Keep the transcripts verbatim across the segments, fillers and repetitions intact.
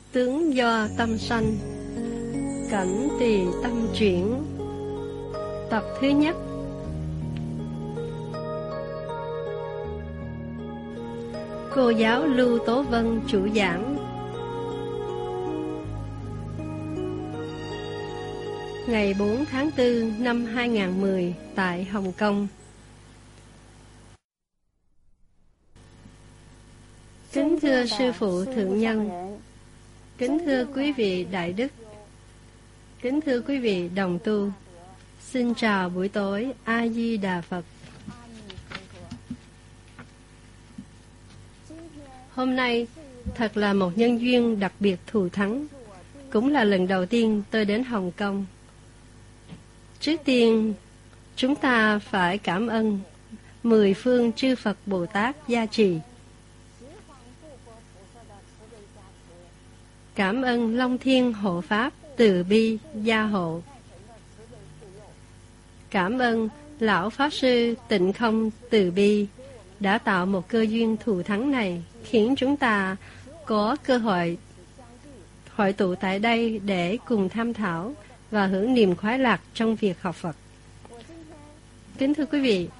Tướng do tâm sanh, cảnh tùy tâm chuyển. Tập thứ nhất. Cô giáo Lưu Tố Vân chủ giảng. Ngày bốn tháng tư năm hai nghìn không trăm mười tại Hồng Kông. Kính thưa sư phụ thượng nhân, kính thưa quý vị đại đức, kính thưa quý vị đồng tu, xin chào buổi tối. A Di Đà Phật. Hôm nay thật là một nhân duyên đặc biệt thù thắng, cũng là lần đầu tiên tôi đến Hồng Kông. Trước tiên, chúng ta phải cảm ơn mười phương chư Phật Bồ Tát gia trì. Cảm ơn Long Thiên Hộ Pháp từ bi gia hộ. Cảm ơn Lão Pháp Sư Tịnh Không từ bi đã tạo một cơ duyên thù thắng này, khiến chúng ta có cơ hội hội tụ tại đây để cùng tham thảo và hưởng niềm khoái lạc trong việc học Phật. Kính thưa quý vị,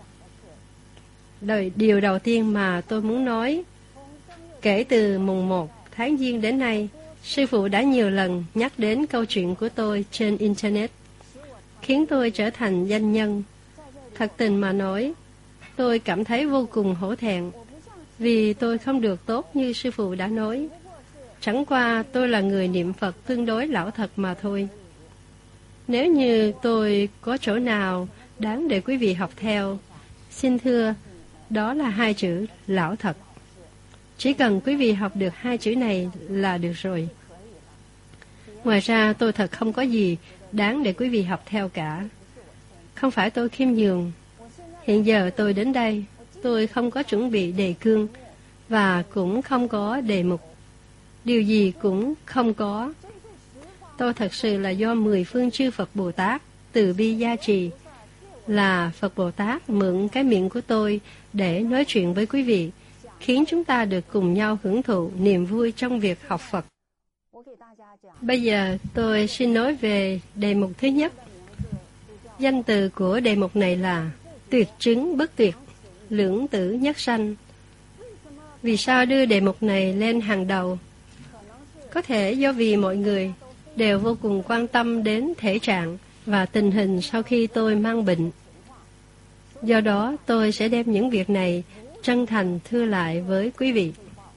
đời, điều đầu tiên mà tôi muốn nói, kể từ mùng một tháng Giêng đến nay, sư phụ đã nhiều lần nhắc đến câu chuyện của tôi trên Internet, khiến tôi trở thành danh nhân. Thật tình mà nói, tôi cảm thấy vô cùng hổ thẹn, vì tôi không được tốt như sư phụ đã nói. Chẳng qua tôi là người niệm Phật tương đối lão thật mà thôi. Nếu như tôi có chỗ nào đáng để quý vị học theo, xin thưa, đó là hai chữ lão thật. Chỉ cần quý vị học được hai chữ này là được rồi. Ngoài ra tôi thật không có gì đáng để quý vị học theo cả. Không phải tôi khiêm nhường. Hiện giờ tôi đến đây, tôi không có chuẩn bị đề cương và cũng không có đề mục. Điều gì cũng không có. Tôi thật sự là do mười phương chư Phật Bồ Tát từ bi gia trì, là Phật Bồ Tát mượn cái miệng của tôi để nói chuyện với quý vị, khiến chúng ta được cùng nhau hưởng thụ niềm vui trong việc học Phật. Bây giờ tôi xin nói về đề mục thứ nhất. Danh từ của đề mục này là tuyệt chứng bất tuyệt, lưỡng tử nhất sanh. Vì sao đưa đề mục này lên hàng đầu? Có thể do vì mọi người đều vô cùng quan tâm đến thể trạng và tình hình sau khi tôi mang bệnh. Do đó tôi sẽ đem những việc này chân thành thưa lại với quý vị.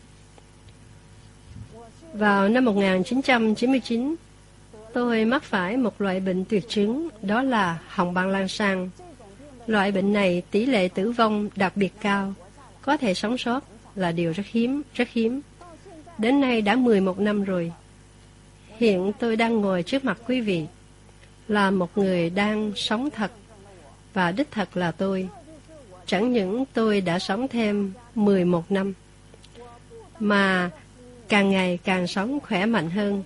Vào năm một nghìn chín trăm chín mươi chín, tôi mắc phải một loại bệnh tuyệt chứng, đó là hồng ban lan sang. Loại bệnh này tỷ lệ tử vong đặc biệt cao, có thể sống sót là điều rất hiếm, rất hiếm. Đến nay đã mười một năm rồi. Hiện tôi đang ngồi trước mặt quý vị, là một người đang sống thật, và đích thật là tôi. Chẳng những tôi đã sống thêm mười một năm, mà càng ngày càng sống khỏe mạnh hơn.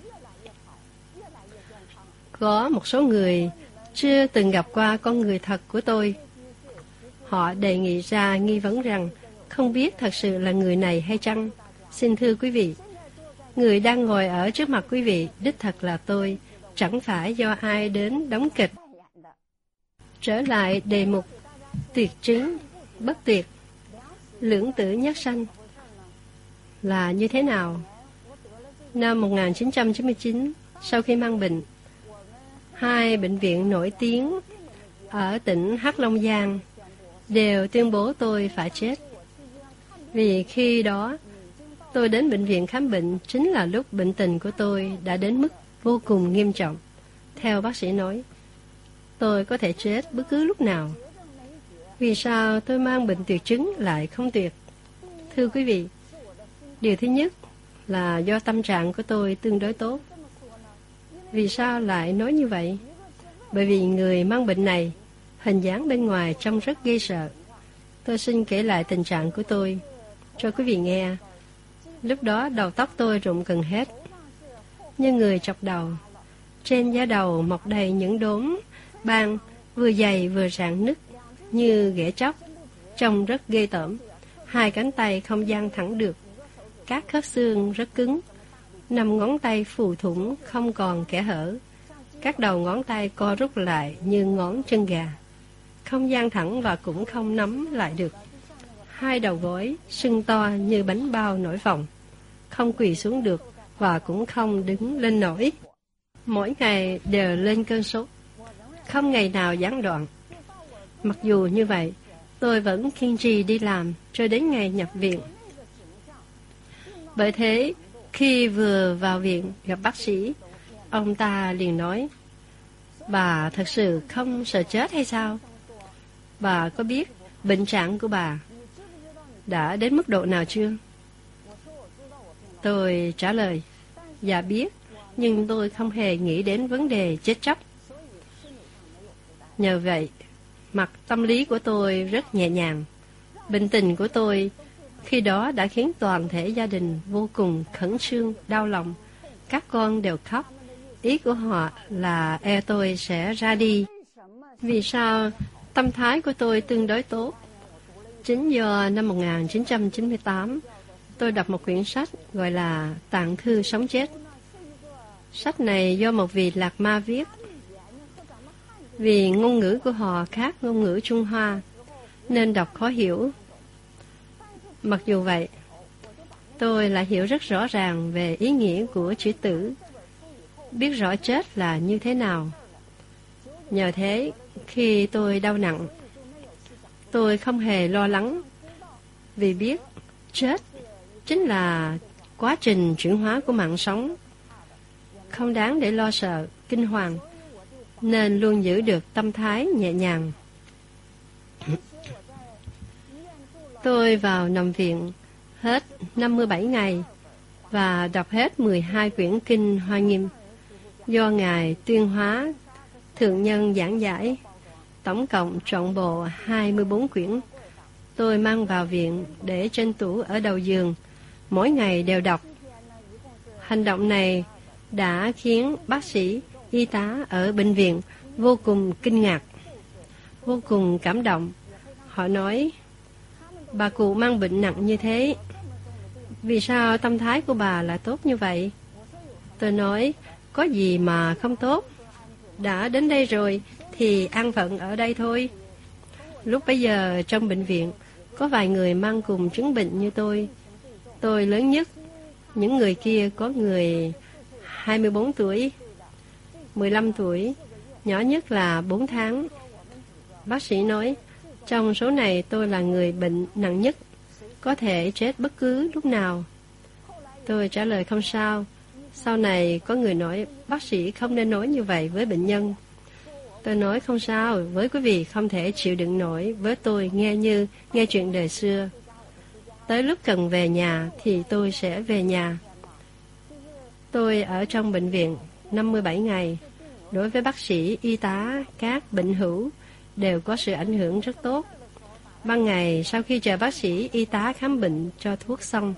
Có một số người chưa từng gặp qua con người thật của tôi. Họ đề nghị ra nghi vấn rằng không biết thật sự là người này hay chăng. Xin thưa quý vị, người đang ngồi ở trước mặt quý vị đích thật là tôi, chẳng phải do ai đến đóng kịch. Trở lại đề mục tuyệt chứng bất tuyệt, lưỡng tử nhất sanh là như thế nào? Năm một nghìn chín trăm chín mươi chín, sau khi mang bệnh, hai bệnh viện nổi tiếng ở tỉnh Hắc Long Giang đều tuyên bố tôi phải chết. Vì khi đó tôi đến bệnh viện khám bệnh chính là lúc bệnh tình của tôi đã đến mức vô cùng nghiêm trọng. Theo bác sĩ nói, tôi có thể chết bất cứ lúc nào. Vì sao tôi mang bệnh tuyệt chứng lại không tuyệt? Thưa quý vị, điều thứ nhất là do tâm trạng của tôi tương đối tốt. Vì sao lại nói như vậy? Bởi vì người mang bệnh này, hình dáng bên ngoài trông rất ghê sợ. Tôi xin kể lại tình trạng của tôi cho quý vị nghe. Lúc đó đầu tóc tôi rụng gần hết, như người chọc đầu. Trên da đầu mọc đầy những đốm ban vừa dày vừa rạn nứt như ghẻ tróc, trông rất ghê tởm. Hai cánh tay không dang thẳng được, các khớp xương rất cứng, năm ngón tay phù thủng không còn kẽ hở. Các đầu ngón tay co rút lại như ngón chân gà, không dang thẳng và cũng không nắm lại được. Hai đầu gối sưng to như bánh bao nổi phồng, không quỳ xuống được và cũng không đứng lên nổi. Mỗi ngày đều lên cơn sốt, không ngày nào gián đoạn. Mặc dù như vậy, tôi vẫn kiên trì đi làm cho đến ngày nhập viện. Bởi thế, khi vừa vào viện gặp bác sĩ, ông ta liền nói: "Bà thật sự không sợ chết hay sao? Bà có biết bệnh trạng của bà đã đến mức độ nào chưa?" Tôi trả lời: "Dạ biết, nhưng tôi không hề nghĩ đến vấn đề chết chóc." Nhờ vậy, mặt tâm lý của tôi rất nhẹ nhàng. Bệnh tình của tôi khi đó đã khiến toàn thể gia đình vô cùng khẩn trương, đau lòng. Các con đều khóc. Ý của họ là e tôi sẽ ra đi. Vì sao tâm thái của tôi tương đối tốt? Chính do năm một nghìn chín trăm chín mươi tám, tôi đọc một quyển sách gọi là Tạng thư sống chết. Sách này do một vị Lạc Ma viết. Vì ngôn ngữ của họ khác ngôn ngữ Trung Hoa, nên đọc khó hiểu. Mặc dù vậy, tôi lại hiểu rất rõ ràng về ý nghĩa của chữ tử, biết rõ chết là như thế nào. Nhờ thế, khi tôi đau nặng, tôi không hề lo lắng, vì biết chết chính là quá trình chuyển hóa của mạng sống, không đáng để lo sợ, kinh hoàng, nên luôn giữ được tâm thái nhẹ nhàng. Tôi vào nằm viện hết năm mươi bảy ngày và đọc hết mười hai quyển kinh Hoa Nghiêm do Ngài Tuyên Hóa Thượng Nhân giảng giải, tổng cộng trọn bộ hai mươi bốn quyển. Tôi mang vào viện để trên tủ ở đầu giường, mỗi ngày đều đọc. Hành động này đã khiến bác sĩ, y tá ở bệnh viện vô cùng kinh ngạc, vô cùng cảm động. Họ nói: "Bà cụ mang bệnh nặng như thế, vì sao tâm thái của bà lại tốt như vậy?" Tôi nói: "Có gì mà không tốt, đã đến đây rồi thì an phận ở đây thôi." Lúc bấy giờ trong bệnh viện có vài người mang cùng chứng bệnh như tôi. Tôi lớn nhất, những người kia có người hai mươi bốn tuổi, mười lăm tuổi, nhỏ nhất là bốn tháng. Bác sĩ nói, trong số này tôi là người bệnh nặng nhất, có thể chết bất cứ lúc nào. Tôi trả lời không sao. Sau này có người nói bác sĩ không nên nói như vậy với bệnh nhân. Tôi nói không sao, với quý vị không thể chịu đựng nổi, với tôi nghe như nghe chuyện đời xưa. Tới lúc cần về nhà thì tôi sẽ về nhà. Tôi ở trong bệnh viện năm mươi bảy ngày. Đối với bác sĩ, y tá, các bệnh hữu đều có sự ảnh hưởng rất tốt. Ban ngày sau khi chờ bác sĩ, y tá khám bệnh cho thuốc xong,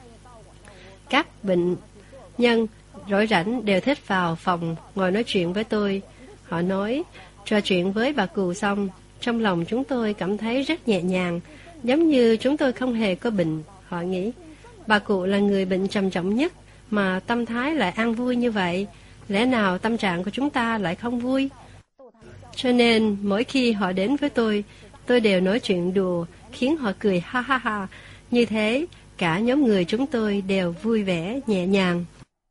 các bệnh nhân rỗi rảnh đều thích vào phòng ngồi nói chuyện với tôi. Họ nói, trò chuyện với bà cụ xong, trong lòng chúng tôi cảm thấy rất nhẹ nhàng, giống như chúng tôi không hề có bệnh. Họ nghĩ, bà cụ là người bệnh trầm trọng nhất, mà tâm thái lại an vui như vậy, lẽ nào tâm trạng của chúng ta lại không vui? Cho nên, mỗi khi họ đến với tôi, tôi đều nói chuyện đùa, khiến họ cười ha ha ha. Như thế, cả nhóm người chúng tôi đều vui vẻ, nhẹ nhàng.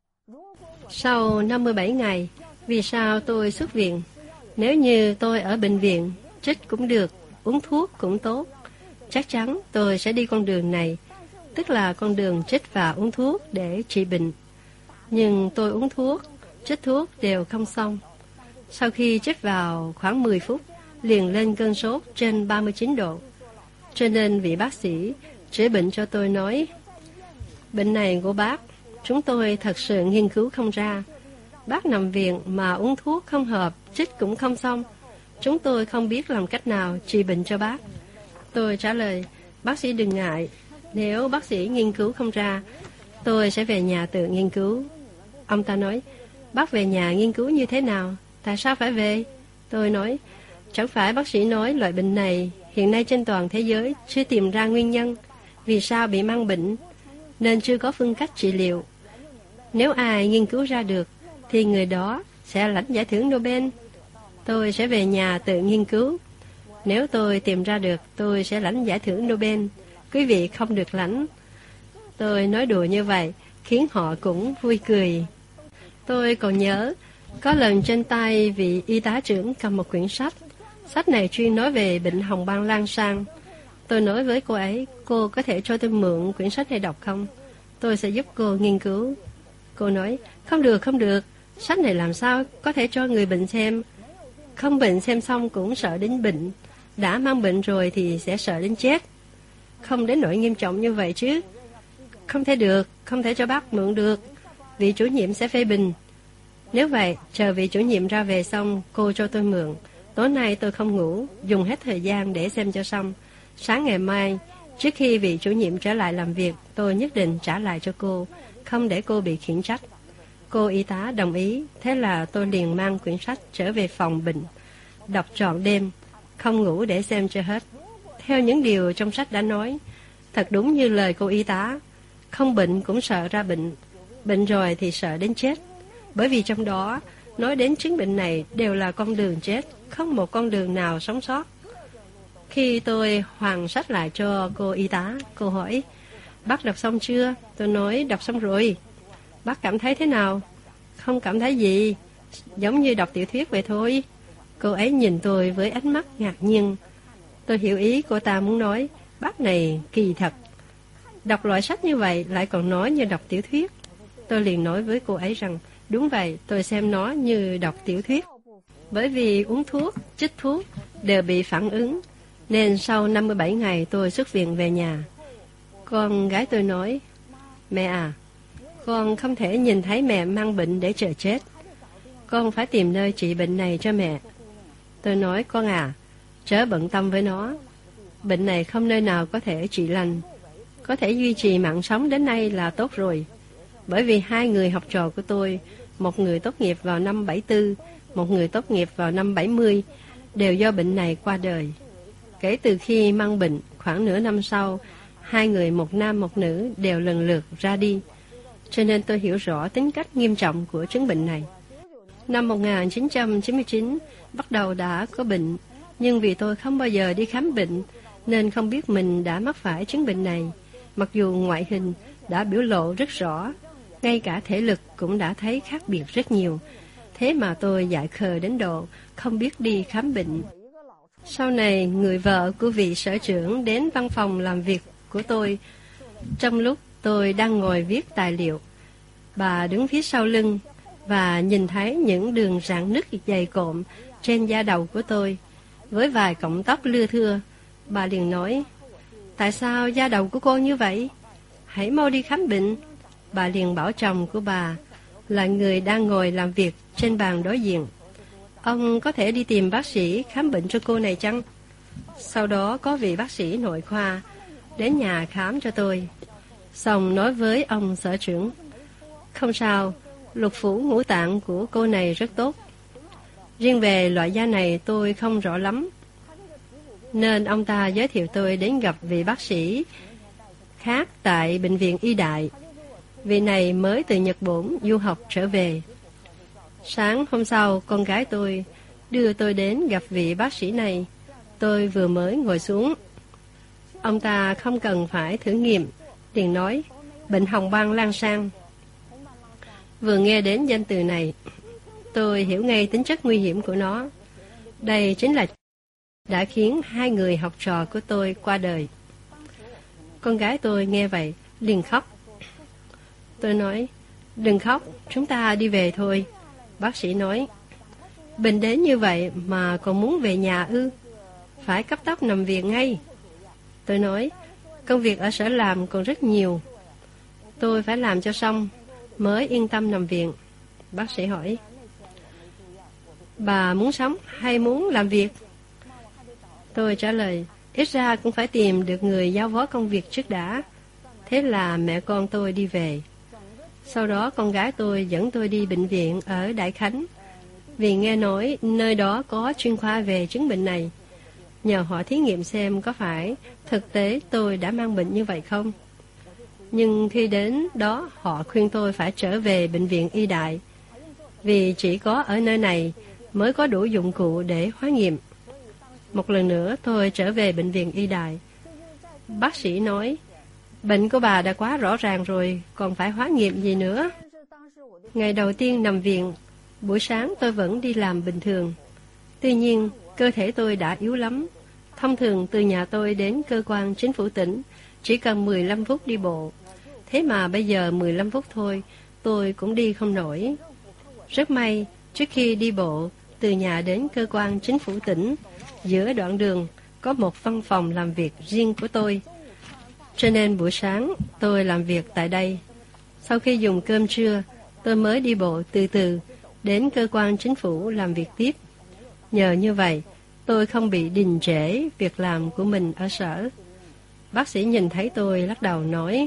Sau năm mươi bảy ngày, vì sao tôi xuất viện? Nếu như tôi ở bệnh viện, chích cũng được, uống thuốc cũng tốt, chắc chắn tôi sẽ đi con đường này, tức là con đường chích và uống thuốc để trị bệnh. Nhưng tôi uống thuốc, chích thuốc đều không xong. Sau khi chích vào khoảng mười phút, liền lên cơn sốt trên ba mươi chín độ. Cho nên vị bác sĩ chữa bệnh cho tôi nói, bệnh này của bác, chúng tôi thật sự nghiên cứu không ra. Bác nằm viện mà uống thuốc không hợp, chích cũng không xong. Chúng tôi không biết làm cách nào trị bệnh cho bác. Tôi trả lời, bác sĩ đừng ngại, nếu bác sĩ nghiên cứu không ra, tôi sẽ về nhà tự nghiên cứu. Ông ta nói, bác về nhà nghiên cứu như thế nào? Tại sao phải về? Tôi nói, chẳng phải bác sĩ nói loại bệnh này hiện nay trên toàn thế giới chưa tìm ra nguyên nhân, vì sao bị mang bệnh, nên chưa có phương cách trị liệu. Nếu ai nghiên cứu ra được, thì người đó sẽ lãnh giải thưởng Nobel. Tôi sẽ về nhà tự nghiên cứu. Nếu tôi tìm ra được, tôi sẽ lãnh giải thưởng Nobel. Quý vị không được lãnh. Tôi nói đùa như vậy, khiến họ cũng vui cười. Tôi còn nhớ, có lần trên tay vị y tá trưởng cầm một quyển sách. Sách này chuyên nói về bệnh hồng bang lan sang. Tôi nói với cô ấy, cô có thể cho tôi mượn quyển sách này đọc không? Tôi sẽ giúp cô nghiên cứu. Cô nói, không được, không được. Sách này làm sao có thể cho người bệnh xem? Không bệnh xem xong cũng sợ đến bệnh. Đã mang bệnh rồi thì sẽ sợ đến chết. Không đến nỗi nghiêm trọng như vậy chứ. Không thể được, không thể cho bác mượn được. Vị chủ nhiệm sẽ phê bình. Nếu vậy, chờ vị chủ nhiệm ra về xong, cô cho tôi mượn. Tối nay tôi không ngủ, dùng hết thời gian để xem cho xong. Sáng ngày mai, trước khi vị chủ nhiệm trở lại làm việc, tôi nhất định trả lại cho cô, không để cô bị khiển trách. Cô y tá đồng ý, thế là tôi liền mang quyển sách trở về phòng bệnh, đọc trọn đêm, không ngủ để xem cho hết. Theo những điều trong sách đã nói, thật đúng như lời cô y tá, không bệnh cũng sợ ra bệnh, bệnh rồi thì sợ đến chết. Bởi vì trong đó, nói đến chứng bệnh này đều là con đường chết, không một con đường nào sống sót. Khi tôi hoàn sách lại cho cô y tá, cô hỏi, bác đọc xong chưa? Tôi nói, đọc xong rồi. Bác cảm thấy thế nào? Không cảm thấy gì, giống như đọc tiểu thuyết vậy thôi. Cô ấy nhìn tôi với ánh mắt ngạc nhiên. Tôi hiểu ý cô ta muốn nói, bác này kỳ thật. Đọc loại sách như vậy lại còn nói như đọc tiểu thuyết. Tôi liền nói với cô ấy rằng, đúng vậy, tôi xem nó như đọc tiểu thuyết. Bởi vì uống thuốc, chích thuốc đều bị phản ứng, nên sau năm mươi bảy ngày tôi xuất viện về nhà. Con gái tôi nói, mẹ à, con không thể nhìn thấy mẹ mang bệnh để chờ chết. Con phải tìm nơi trị bệnh này cho mẹ. Tôi nói, con à, chớ bận tâm với nó. Bệnh này không nơi nào có thể trị lành. Có thể duy trì mạng sống đến nay là tốt rồi. Bởi vì hai người học trò của tôi, một người tốt nghiệp vào năm bảy tư, một người tốt nghiệp vào năm bảy mươi, đều do bệnh này qua đời. Kể từ khi mang bệnh, khoảng nửa năm sau, hai người một nam một nữ đều lần lượt ra đi. Cho nên tôi hiểu rõ tính cách nghiêm trọng của chứng bệnh này. Năm một nghìn chín trăm chín mươi chín, bắt đầu đã có bệnh, nhưng vì tôi không bao giờ đi khám bệnh, nên không biết mình đã mắc phải chứng bệnh này. Mặc dù ngoại hình đã biểu lộ rất rõ, ngay cả thể lực cũng đã thấy khác biệt rất nhiều. Thế mà tôi dại khờ đến độ không biết đi khám bệnh. Sau này, người vợ của vị sở trưởng đến văn phòng làm việc của tôi. Trong lúc tôi đang ngồi viết tài liệu, bà đứng phía sau lưng và nhìn thấy những đường rạn nứt dày cộm trên da đầu của tôi, với vài cọng tóc lưa thưa. Bà liền nói, tại sao da đầu của cô như vậy? Hãy mau đi khám bệnh. Bà liền bảo chồng của bà, là người đang ngồi làm việc trên bàn đối diện, ông có thể đi tìm bác sĩ khám bệnh cho cô này chăng? Sau đó có vị bác sĩ nội khoa đến nhà khám cho tôi, xong nói với ông sở trưởng, không sao, lục phủ ngũ tạng của cô này rất tốt. Riêng về loại da này tôi không rõ lắm, nên ông ta giới thiệu tôi đến gặp vị bác sĩ khác tại bệnh viện Y Đại. Vị này mới từ Nhật Bản du học trở về. Sáng hôm sau, con gái tôi đưa tôi đến gặp vị bác sĩ này. Tôi vừa mới ngồi xuống, ông ta không cần phải thử nghiệm, liền nói, bệnh hồng bang lan sang. Vừa nghe đến danh từ này, tôi hiểu ngay tính chất nguy hiểm của nó. Đây chính là đã khiến hai người học trò của tôi qua đời. Con gái tôi nghe vậy, liền khóc. Tôi nói, đừng khóc, chúng ta đi về thôi. Bác sĩ nói, bệnh đến như vậy mà còn muốn về nhà ư? Phải cấp tốc nằm viện ngay. Tôi nói, công việc ở sở làm còn rất nhiều, tôi phải làm cho xong mới yên tâm nằm viện. Bác sĩ hỏi, bà muốn sống hay muốn làm việc? Tôi trả lời, ít ra cũng phải tìm được người giao phó công việc trước đã. Thế là mẹ con tôi đi về. Sau đó con gái tôi dẫn tôi đi bệnh viện ở Đại Khánh, vì nghe nói nơi đó có chuyên khoa về chứng bệnh này. Nhờ họ thí nghiệm xem có phải thực tế tôi đã mang bệnh như vậy không. Nhưng khi đến đó, họ khuyên tôi phải trở về bệnh viện y đại, vì chỉ có ở nơi này mới có đủ dụng cụ để hóa nghiệm. Một lần nữa tôi trở về bệnh viện y đại. Bác sĩ nói, bệnh của bà đã quá rõ ràng rồi, còn phải hóa nghiệm gì nữa. Ngày đầu tiên nằm viện, buổi sáng tôi vẫn đi làm bình thường. Tuy nhiên, cơ thể tôi đã yếu lắm. Thông thường từ nhà tôi đến cơ quan chính phủ tỉnh chỉ cần mười lăm phút đi bộ. Thế mà bây giờ mười lăm phút thôi, tôi cũng đi không nổi. Rất may, trước khi đi bộ từ nhà đến cơ quan chính phủ tỉnh, giữa đoạn đường có một văn phòng làm việc riêng của tôi. Cho nên buổi sáng tôi làm việc tại đây. Sau khi dùng cơm trưa, tôi mới đi bộ từ từ đến cơ quan chính phủ làm việc tiếp. Nhờ như vậy, tôi không bị đình trễ việc làm của mình ở sở. Bác sĩ nhìn thấy tôi lắc đầu nói,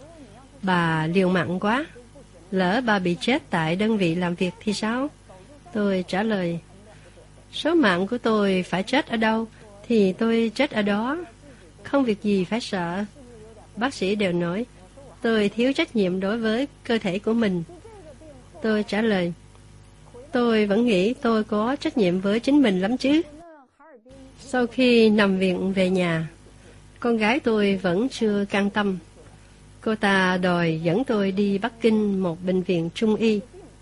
bà liều mạng quá, lỡ bà bị chết tại đơn vị làm việc thì sao? Tôi trả lời, số mạng của tôi phải chết ở đâu thì tôi chết ở đó, không việc gì phải sợ. Bác sĩ đều nói tôi thiếu trách nhiệm đối với cơ thể của mình. Tôi trả lời, tôi vẫn nghĩ tôi có trách nhiệm với chính mình lắm chứ. Sau khi nằm viện về nhà, con gái tôi vẫn chưa can tâm. Cô ta đòi dẫn tôi đi Bắc Kinh một bệnh viện trung y.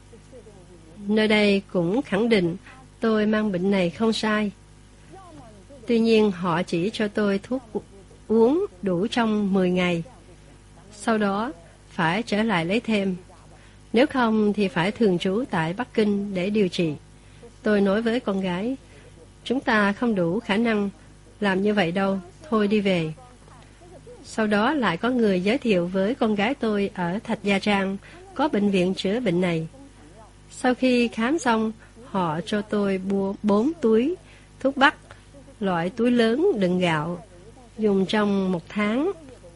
Nơi đây cũng khẳng định tôi mang bệnh này không sai. Tuy nhiên họ chỉ cho tôi thuốc uống đủ trong mười ngày. Sau đó phải trở lại lấy thêm. Nếu không thì phải thường trú tại Bắc Kinh để điều trị. Tôi nói với con gái, chúng ta không đủ khả năng làm như vậy đâu, thôi đi về. Sau đó lại có người giới thiệu với con gái tôi ở Thạch Gia Trang có bệnh viện chữa bệnh này. Sau khi khám xong, họ cho tôi bốn túi thuốc bắc, loại túi lớn đựng gạo, dùng trong một tháng,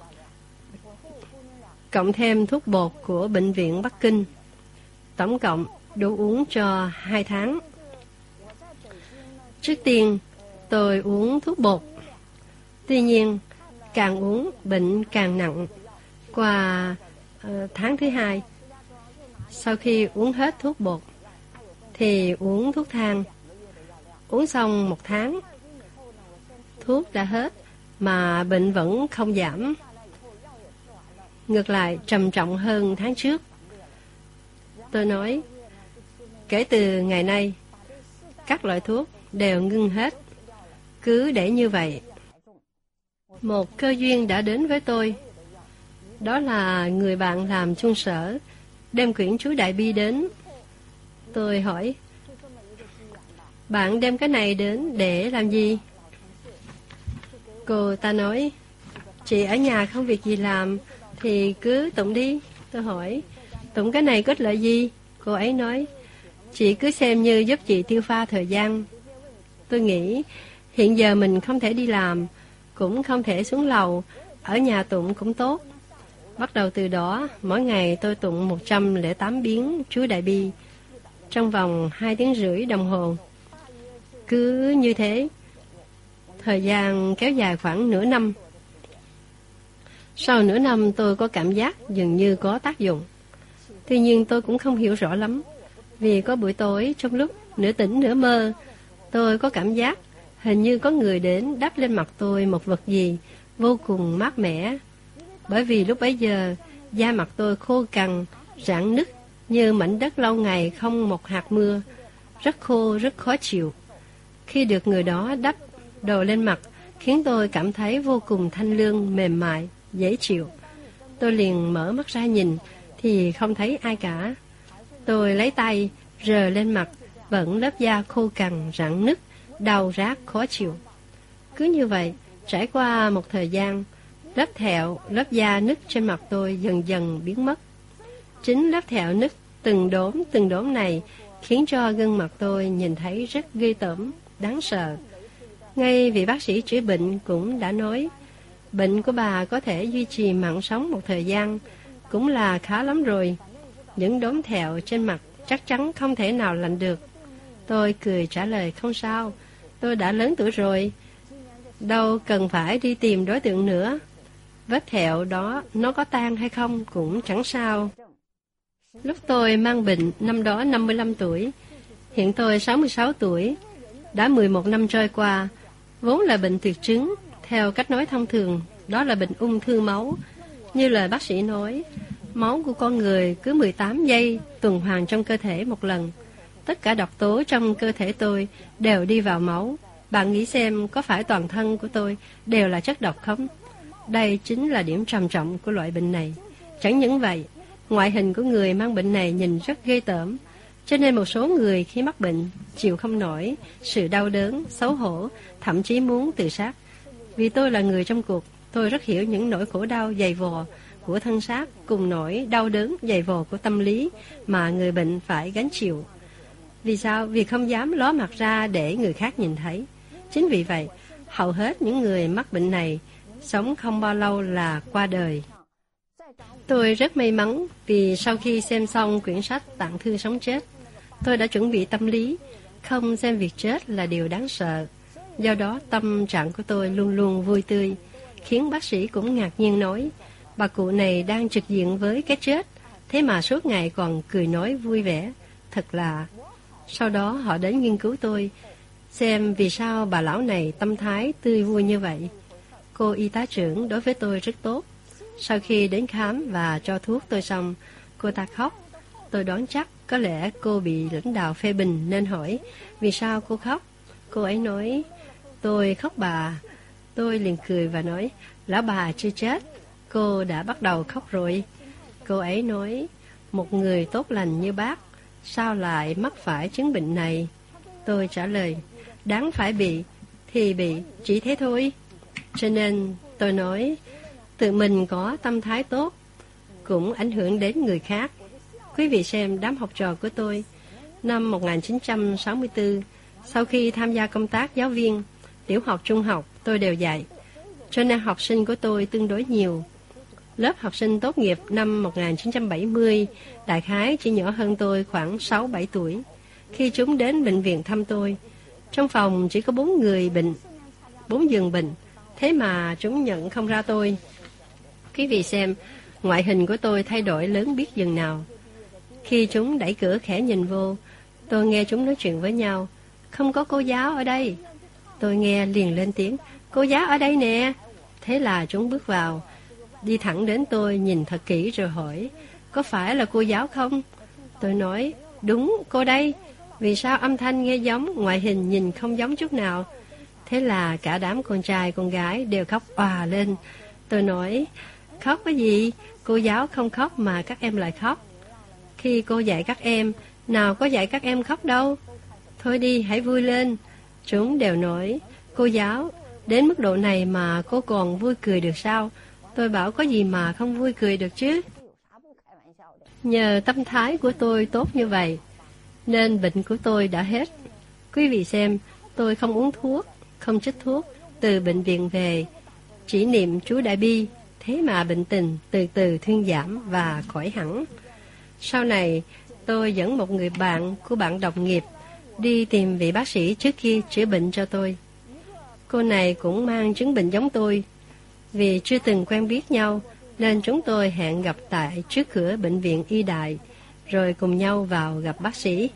cộng thêm thuốc bột của bệnh viện Bắc Kinh. Tổng cộng đủ uống cho hai tháng. Trước tiên, tôi uống thuốc bột. Tuy nhiên, càng uống bệnh càng nặng. Qua uh, tháng thứ hai, sau khi uống hết thuốc bột, thì uống thuốc thang. Uống xong một tháng, thuốc đã hết mà bệnh vẫn không giảm. Ngược lại trầm trọng hơn tháng trước. Tôi nói, kể từ ngày nay, các loại thuốc đều ngưng hết. Cứ để như vậy. Một cơ duyên đã đến với tôi. Đó là người bạn làm chung sở đem quyển chú Đại Bi đến. Tôi hỏi, bạn đem cái này đến để làm gì? Cô ta nói, chị ở nhà không việc gì làm thì cứ tụng đi. Tôi hỏi, tụng cái này có ích lợi gì? Cô ấy nói, chị cứ xem như giúp chị tiêu pha thời gian. Tôi nghĩ, hiện giờ mình không thể đi làm, cũng không thể xuống lầu, ở nhà tụng cũng tốt. Bắt đầu từ đó, mỗi ngày tôi tụng một trăm lẻ tám biến chú Đại Bi trong vòng hai tiếng rưỡi đồng hồ. Cứ như thế, thời gian kéo dài khoảng nửa năm. Sau nửa năm tôi có cảm giác dường như có tác dụng. Tuy nhiên tôi cũng không hiểu rõ lắm. Vì có buổi tối trong lúc nửa tỉnh nửa mơ, tôi có cảm giác hình như có người đến đắp lên mặt tôi một vật gì vô cùng mát mẻ. Bởi vì lúc bấy giờ da mặt tôi khô cằn, rạn nứt như mảnh đất lâu ngày không một hạt mưa, rất khô rất khó chịu. Khi được người đó đắp đồ lên mặt khiến tôi cảm thấy vô cùng thanh lương, mềm mại, dễ chịu. Tôi liền mở mắt ra nhìn thì không thấy ai cả. Tôi lấy tay rờ lên mặt, vẫn lớp da khô cằn, rạn nứt, đau rát, khó chịu. Cứ như vậy, trải qua một thời gian, lớp thẹo, lớp da nứt trên mặt tôi dần dần biến mất. Chính lớp thẹo nứt từng đốm từng đốm này khiến cho gương mặt tôi nhìn thấy rất ghê tởm, đáng sợ. Ngay vị bác sĩ chữa bệnh cũng đã nói, bệnh của bà có thể duy trì mạng sống một thời gian, cũng là khá lắm rồi. Những đốm thẹo trên mặt chắc chắn không thể nào lành được. Tôi cười trả lời, không sao, tôi đã lớn tuổi rồi, đâu cần phải đi tìm đối tượng nữa. vết thẹo đó nó có tan hay không cũng chẳng sao. Lúc tôi mang bệnh, năm đó năm mươi lăm tuổi, hiện tôi sáu mươi sáu tuổi, đã mười một năm trôi qua, vốn là bệnh tuyệt chứng, theo cách nói thông thường, đó là bệnh ung thư máu. Như lời bác sĩ nói, máu của con người cứ mười tám giây tuần hoàn trong cơ thể một lần. Tất cả độc tố trong cơ thể tôi đều đi vào máu. Bạn nghĩ xem có phải toàn thân của tôi đều là chất độc không? Đây chính là điểm trầm trọng của loại bệnh này. Chẳng những vậy, ngoại hình của người mang bệnh này nhìn rất ghê tởm, cho nên một số người khi mắc bệnh chịu không nổi sự đau đớn, xấu hổ, thậm chí muốn tự sát. Vì tôi là người trong cuộc, tôi rất hiểu những nỗi khổ đau dày vò của thân xác cùng nỗi đau đớn dày vò của tâm lý mà người bệnh phải gánh chịu. Vì sao? Vì không dám ló mặt ra để người khác nhìn thấy. Chính vì vậy, hầu hết những người mắc bệnh này sống không bao lâu là qua đời. Tôi rất may mắn vì sau khi xem xong quyển sách Tạng thư sống chết, tôi đã chuẩn bị tâm lý, không xem việc chết là điều đáng sợ. Do đó tâm trạng của tôi luôn luôn vui tươi, khiến bác sĩ cũng ngạc nhiên nói, bà cụ này đang trực diện với cái chết, thế mà suốt ngày còn cười nói vui vẻ, thật lạ. Sau đó họ đến nghiên cứu tôi, xem vì sao bà lão này tâm thái tươi vui như vậy. Cô y tá trưởng đối với tôi rất tốt. Sau khi đến khám và cho thuốc tôi xong, cô ta khóc. Tôi đoán chắc có lẽ cô bị lãnh đạo phê bình nên hỏi, vì sao cô khóc? Cô ấy nói, tôi khóc bà. Tôi liền cười và nói, lão bà chưa chết, cô đã bắt đầu khóc rồi. Cô ấy nói, một người tốt lành như bác, sao lại mắc phải chứng bệnh này? Tôi trả lời, đáng phải bị, thì bị, chỉ thế thôi. Cho nên tôi nói, tự mình có tâm thái tốt, cũng ảnh hưởng đến người khác. Quý vị xem đám học trò của tôi, năm một nghìn chín trăm sáu mươi tư, sau khi tham gia công tác giáo viên, tiểu học, trung học, tôi đều dạy. Cho nên học sinh của tôi tương đối nhiều. Lớp học sinh tốt nghiệp năm một nghìn chín trăm bảy mươi, đại khái chỉ nhỏ hơn tôi khoảng sáu bảy tuổi. Khi chúng đến bệnh viện thăm tôi, trong phòng chỉ có bốn người bệnh, bốn giường bệnh, thế mà chúng nhận không ra tôi. Quý vị xem, ngoại hình của tôi thay đổi lớn biết dừng nào. Khi chúng đẩy cửa khẽ nhìn vô, tôi nghe chúng nói chuyện với nhau. Không có cô giáo ở đây. Tôi nghe liền lên tiếng, cô giáo ở đây nè. Thế là chúng bước vào, đi thẳng đến tôi nhìn thật kỹ rồi hỏi, có phải là cô giáo không? Tôi nói, đúng, cô đây. Vì sao âm thanh nghe giống, ngoại hình nhìn không giống chút nào? Thế là cả đám con trai con gái đều khóc òa lên. Tôi nói, khóc cái gì? Cô giáo không khóc mà các em lại khóc. Khi cô dạy các em, nào có dạy các em khóc đâu. Thôi đi, hãy vui lên. Chúng đều nói, cô giáo, đến mức độ này mà cô còn vui cười được sao? Tôi bảo có gì mà không vui cười được chứ. Nhờ tâm thái của tôi tốt như vậy, nên bệnh của tôi đã hết. Quý vị xem, tôi không uống thuốc, không chích thuốc, từ bệnh viện về, chỉ niệm chú Đại Bi, thế mà bệnh tình từ từ thuyên giảm và khỏi hẳn. Sau này, tôi dẫn một người bạn của bạn đồng nghiệp đi tìm vị bác sĩ trước kia chữa bệnh cho tôi. Cô này cũng mang chứng bệnh giống tôi. Vì chưa từng quen biết nhau, nên chúng tôi hẹn gặp tại trước cửa bệnh viện Y Đại, rồi cùng nhau vào gặp bác sĩ.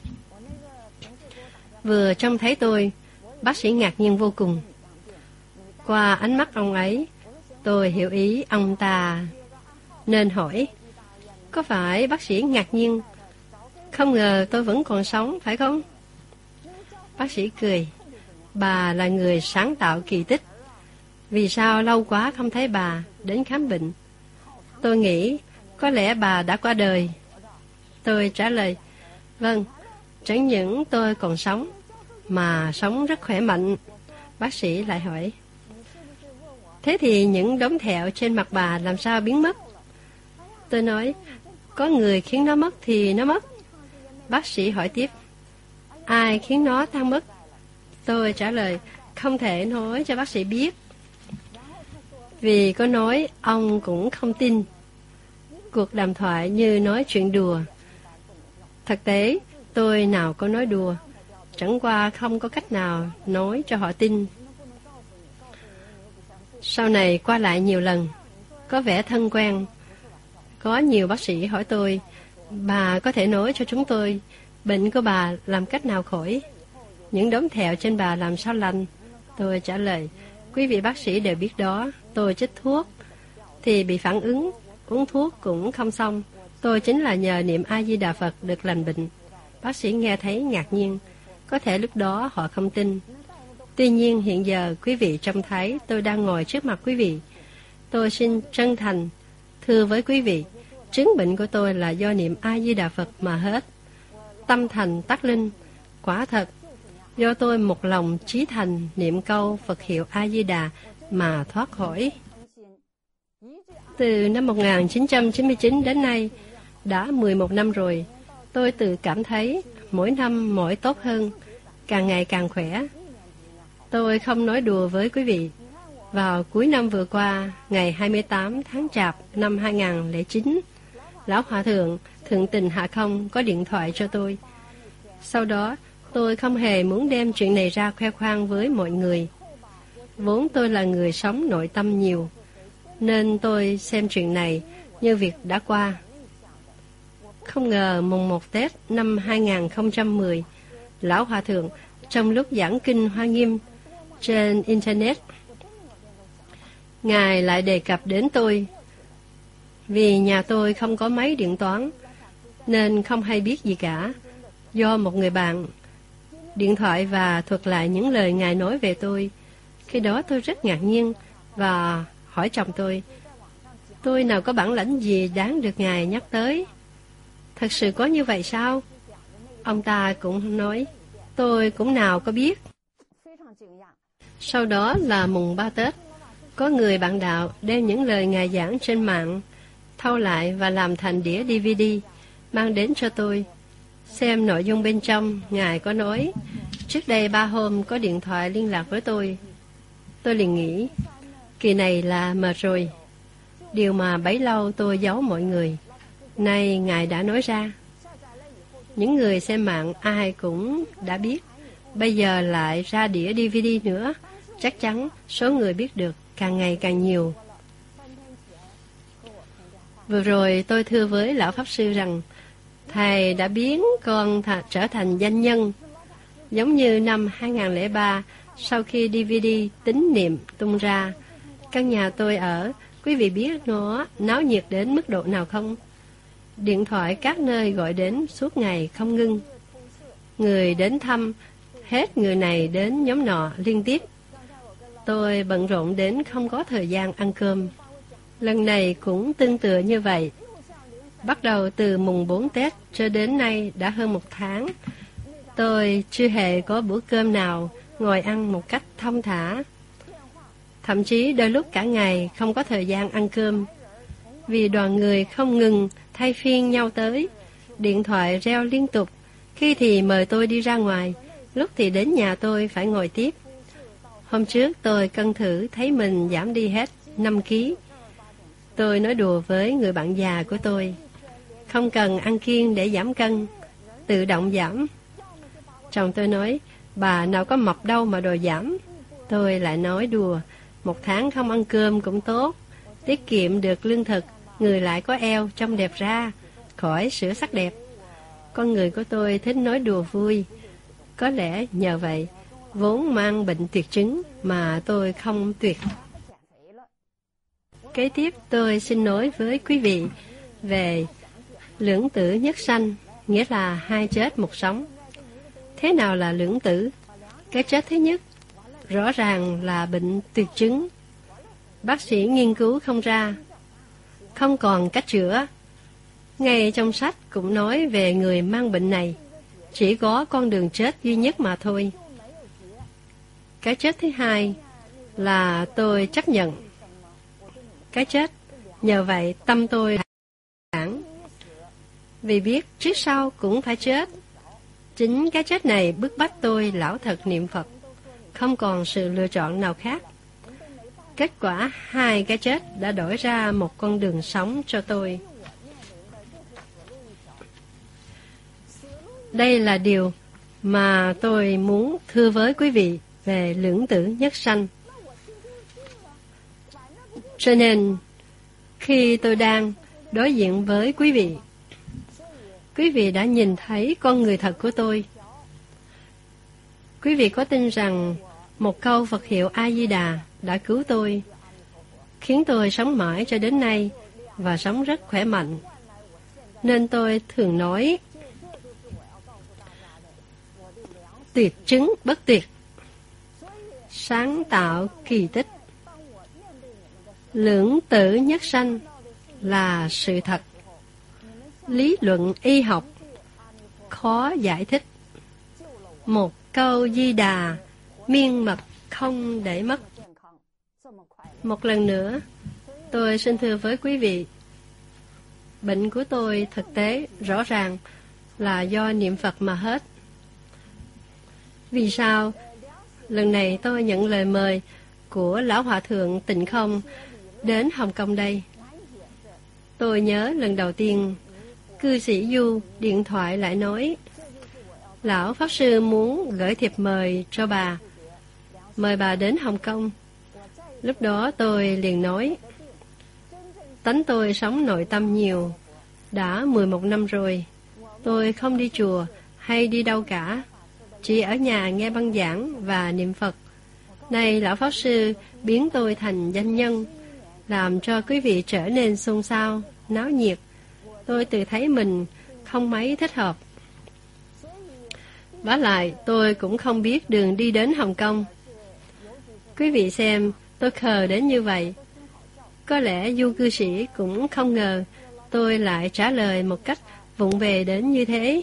Vừa trông thấy tôi, bác sĩ ngạc nhiên vô cùng. Qua ánh mắt ông ấy, tôi hiểu ý ông ta, nên hỏi, có phải bác sĩ ngạc nhiên, không ngờ tôi vẫn còn sống, phải không? Bác sĩ cười, bà là người sáng tạo kỳ tích. Vì sao lâu quá không thấy bà đến khám bệnh? Tôi nghĩ có lẽ bà đã qua đời. Tôi trả lời, vâng, chẳng những tôi còn sống, mà sống rất khỏe mạnh. Bác sĩ lại hỏi, thế thì những đốm thẹo trên mặt bà làm sao biến mất? Tôi nói, có người khiến nó mất thì nó mất. Bác sĩ hỏi tiếp, ai khiến nó tan mất? Tôi trả lời, không thể nói cho bác sĩ biết. Vì có nói, ông cũng không tin. Cuộc đàm thoại như nói chuyện đùa. Thực tế, tôi nào có nói đùa, chẳng qua không có cách nào nói cho họ tin. Sau này qua lại nhiều lần, có vẻ thân quen. Có nhiều bác sĩ hỏi tôi, bà có thể nói cho chúng tôi bệnh của bà làm cách nào khỏi? Những đốm thẹo trên bà làm sao lành? Tôi trả lời, quý vị bác sĩ đều biết đó, tôi chích thuốc thì bị phản ứng, uống thuốc cũng không xong. Tôi chính là nhờ niệm A-di-đà Phật được lành bệnh. Bác sĩ nghe thấy ngạc nhiên, có thể lúc đó họ không tin. Tuy nhiên hiện giờ quý vị trông thấy tôi đang ngồi trước mặt quý vị. Tôi xin chân thành thưa với quý vị, chứng bệnh của tôi là do niệm A-di-đà Phật mà hết. Tâm thành tắc linh, quả thật, do tôi một lòng chí thành niệm câu Phật hiệu A-di-đà mà thoát khỏi. Từ năm một nghìn chín trăm chín mươi chín đến nay, đã mười một năm rồi, tôi tự cảm thấy mỗi năm mỗi tốt hơn, càng ngày càng khỏe. Tôi không nói đùa với quý vị. Vào cuối năm vừa qua, ngày hai mươi tám tháng Chạp năm hai nghìn không trăm lẻ chín, Lão Hòa Thượng Thượng Tình Hạ Không có điện thoại cho tôi. Sau đó, tôi không hề muốn đem chuyện này ra khoe khoang với mọi người. Vốn tôi là người sống nội tâm nhiều, nên tôi xem chuyện này như việc đã qua. Không ngờ mùng một Tết năm hai nghìn không trăm mười, Lão Hòa Thượng trong lúc giảng kinh Hoa Nghiêm trên Internet, Ngài lại đề cập đến tôi. Vì nhà tôi không có máy điện toán, nên không hay biết gì cả. Do một người bạn điện thoại và thuật lại những lời Ngài nói về tôi. Khi đó tôi rất ngạc nhiên và hỏi chồng tôi, tôi nào có bản lãnh gì đáng được Ngài nhắc tới? Thật sự có như vậy sao? Ông ta cũng nói, tôi cũng nào có biết. Sau đó là mùng ba Tết, có người bạn đạo đem những lời Ngài giảng trên mạng, thâu lại và làm thành đĩa đê vê đê, mang đến cho tôi. Xem nội dung bên trong, Ngài có nói, trước đây ba hôm có điện thoại liên lạc với tôi. Tôi liền nghĩ, kỳ này là mệt rồi. Điều mà bấy lâu tôi giấu mọi người, nay Ngài đã nói ra. Những người xem mạng ai cũng đã biết, bây giờ lại ra đĩa đê vê đê nữa, chắc chắn số người biết được càng ngày càng nhiều. Vừa rồi tôi thưa với Lão Pháp Sư rằng, Thầy đã biến con th- trở thành danh nhân. Giống như năm hai nghìn không trăm lẻ ba, sau khi đê vê đê tín niệm tung ra, căn nhà tôi ở, quý vị biết nó náo nhiệt đến mức độ nào không? Điện thoại các nơi gọi đến suốt ngày không ngưng. Người đến thăm, hết người này đến nhóm nọ liên tiếp. Tôi bận rộn đến không có thời gian ăn cơm. Lần này cũng tương tự như vậy. Bắt đầu từ mùng bốn Tết cho đến nay đã hơn một tháng, tôi chưa hề có bữa cơm nào ngồi ăn một cách thong thả. Thậm chí đôi lúc cả ngày không có thời gian ăn cơm. Vì đoàn người không ngừng thay phiên nhau tới, điện thoại reo liên tục, khi thì mời tôi đi ra ngoài, lúc thì đến nhà tôi phải ngồi tiếp. Hôm trước tôi cân thử thấy mình giảm đi hết năm ki lô gam. Tôi nói đùa với người bạn già của tôi, không cần ăn kiêng để giảm cân, tự động giảm. Chồng tôi nói, bà nào có mập đâu mà đòi giảm. Tôi lại nói đùa, một tháng không ăn cơm cũng tốt, tiết kiệm được lương thực, người lại có eo trông đẹp ra, khỏi sửa sắc đẹp. Con người của tôi thích nói đùa vui. Có lẽ nhờ vậy, vốn mang bệnh tuyệt chứng mà tôi không tuyệt. Kế tiếp tôi xin nói với quý vị về lưỡng tử nhất sanh, nghĩa là hai chết một sống. Thế nào là lưỡng tử? Cái chết thứ nhất, rõ ràng là bệnh tuyệt chứng. Bác sĩ nghiên cứu không ra, không còn cách chữa. Ngay trong sách cũng nói về người mang bệnh này, chỉ có con đường chết duy nhất mà thôi. Cái chết thứ hai là tôi chấp nhận cái chết, nhờ vậy tâm tôi thản, vì biết trước sau cũng phải chết. Chính cái chết này bức bách tôi lão thật niệm Phật, không còn sự lựa chọn nào khác. Kết quả hai cái chết đã đổi ra một con đường sống cho tôi. Đây là điều mà tôi muốn thưa với quý vị về lưỡng tử nhất sanh. Cho nên, Khi tôi đang đối diện với quý vị, quý vị đã nhìn thấy con người thật của tôi. Quý vị có tin rằng một câu Phật hiệu A-di-đà đã cứu tôi, khiến tôi sống mãi cho đến nay và sống rất khỏe mạnh. Nên tôi thường nói, tuyệt chứng bất tuyệt, sáng tạo kỳ tích, lưỡng tử nhất sanh là sự thật. Lý luận y học khó giải thích, một câu Di Đà miên mật không để mất. Một lần nữa, tôi xin thưa với quý vị, bệnh của tôi thực tế rõ ràng là do niệm Phật mà hết. Vì sao? Lần này tôi nhận lời mời của Lão Hòa Thượng Tịnh Không đến Hồng Kông đây. Tôi nhớ lần đầu tiên cư sĩ Du điện thoại lại nói, Lão Pháp Sư muốn gửi thiệp mời cho bà, mời bà đến Hồng Kông. Lúc đó tôi liền nói, tánh tôi sống nội tâm nhiều, đã mười một năm rồi, tôi không đi chùa hay đi đâu cả, chỉ ở nhà nghe băng giảng và niệm Phật. Nay Lão Pháp Sư biến tôi thành danh nhân, làm cho quý vị trở nên xôn xao, náo nhiệt. Tôi tự thấy mình không mấy thích hợp. Vả lại, tôi cũng không biết đường đi đến Hồng Kông. Quý vị xem, tôi khờ đến như vậy. Có lẽ Du cư sĩ cũng không ngờ tôi lại trả lời một cách vụng về đến như thế.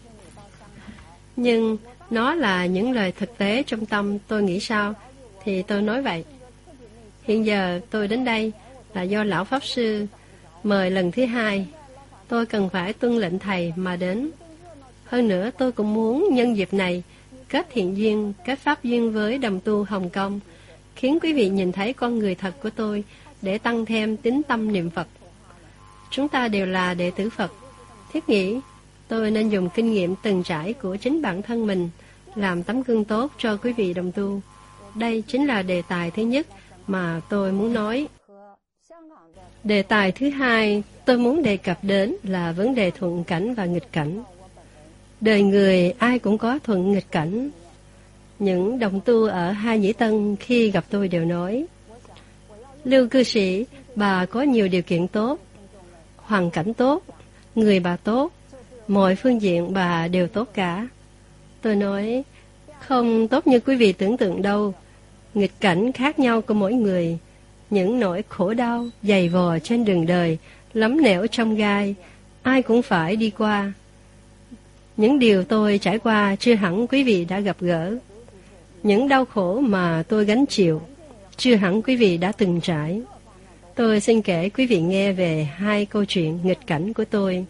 Nhưng nó là những lời thực tế trong tâm tôi nghĩ sao, thì tôi nói vậy. Hiện giờ tôi đến đây là do Lão Pháp Sư mời lần thứ hai. Tôi cần phải tuân lệnh Thầy mà đến. Hơn nữa tôi cũng muốn nhân dịp này kết thiện duyên, kết pháp duyên với đồng tu Hồng Kông, khiến quý vị nhìn thấy con người thật của tôi để tăng thêm tín tâm niệm Phật. Chúng ta đều là đệ tử Phật. Thiết nghĩ tôi nên dùng kinh nghiệm từng trải của chính bản thân mình làm tấm gương tốt cho quý vị đồng tu. Đây chính là đề tài thứ nhất mà tôi muốn nói. Đề tài thứ hai tôi muốn đề cập đến là vấn đề thuận cảnh và nghịch cảnh. Đời người ai cũng có thuận nghịch cảnh. Những đồng tu ở Hai Nhĩ Tân khi gặp tôi đều nói, Lưu cư sĩ, bà có nhiều điều kiện tốt, hoàn cảnh tốt, người bà tốt, mọi phương diện bà đều tốt cả. Tôi nói, không tốt như quý vị tưởng tượng đâu. Nghịch cảnh khác nhau của mỗi người, những nỗi khổ đau dày vò trên đường đời, lắm nẻo trong gai, ai cũng phải đi qua. Những điều tôi trải qua chưa hẳn quý vị đã gặp gỡ. Những đau khổ mà tôi gánh chịu chưa hẳn quý vị đã từng trải. Tôi xin kể quý vị nghe về hai câu chuyện nghịch cảnh của tôi.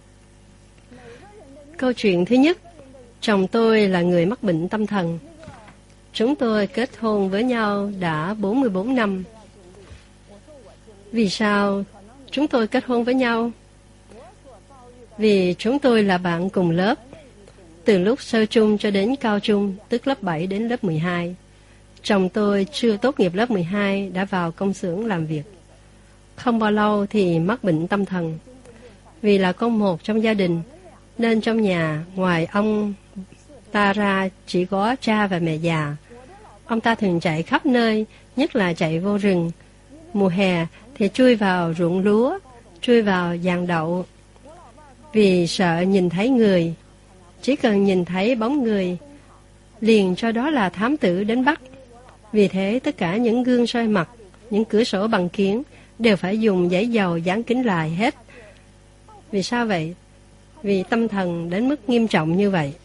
Câu chuyện thứ nhất, chồng tôi là người mắc bệnh tâm thần. Chúng tôi kết hôn với nhau đã bốn mươi bốn năm. Vì sao chúng tôi kết hôn với nhau? Vì chúng tôi là bạn cùng lớp, từ lúc sơ trung cho đến cao trung, tức lớp bảy đến lớp mười hai. Chồng tôi chưa tốt nghiệp lớp mười hai đã vào công xưởng làm việc. Không bao lâu thì mắc bệnh tâm thần. Vì là con một trong gia đình, nên trong nhà ngoài ông ta ra chỉ có cha và mẹ già. Ông ta thường chạy khắp nơi, nhất là chạy vô rừng. Mùa hè thì chui vào ruộng lúa, chui vào giàn đậu. Vì sợ nhìn thấy người, chỉ cần nhìn thấy bóng người, liền cho đó là thám tử đến bắt. Vì thế tất cả những gương soi mặt, những cửa sổ bằng kiến đều phải dùng giấy dầu dán kín lại hết. Vì sao vậy? Vì tâm thần đến mức nghiêm trọng như vậy.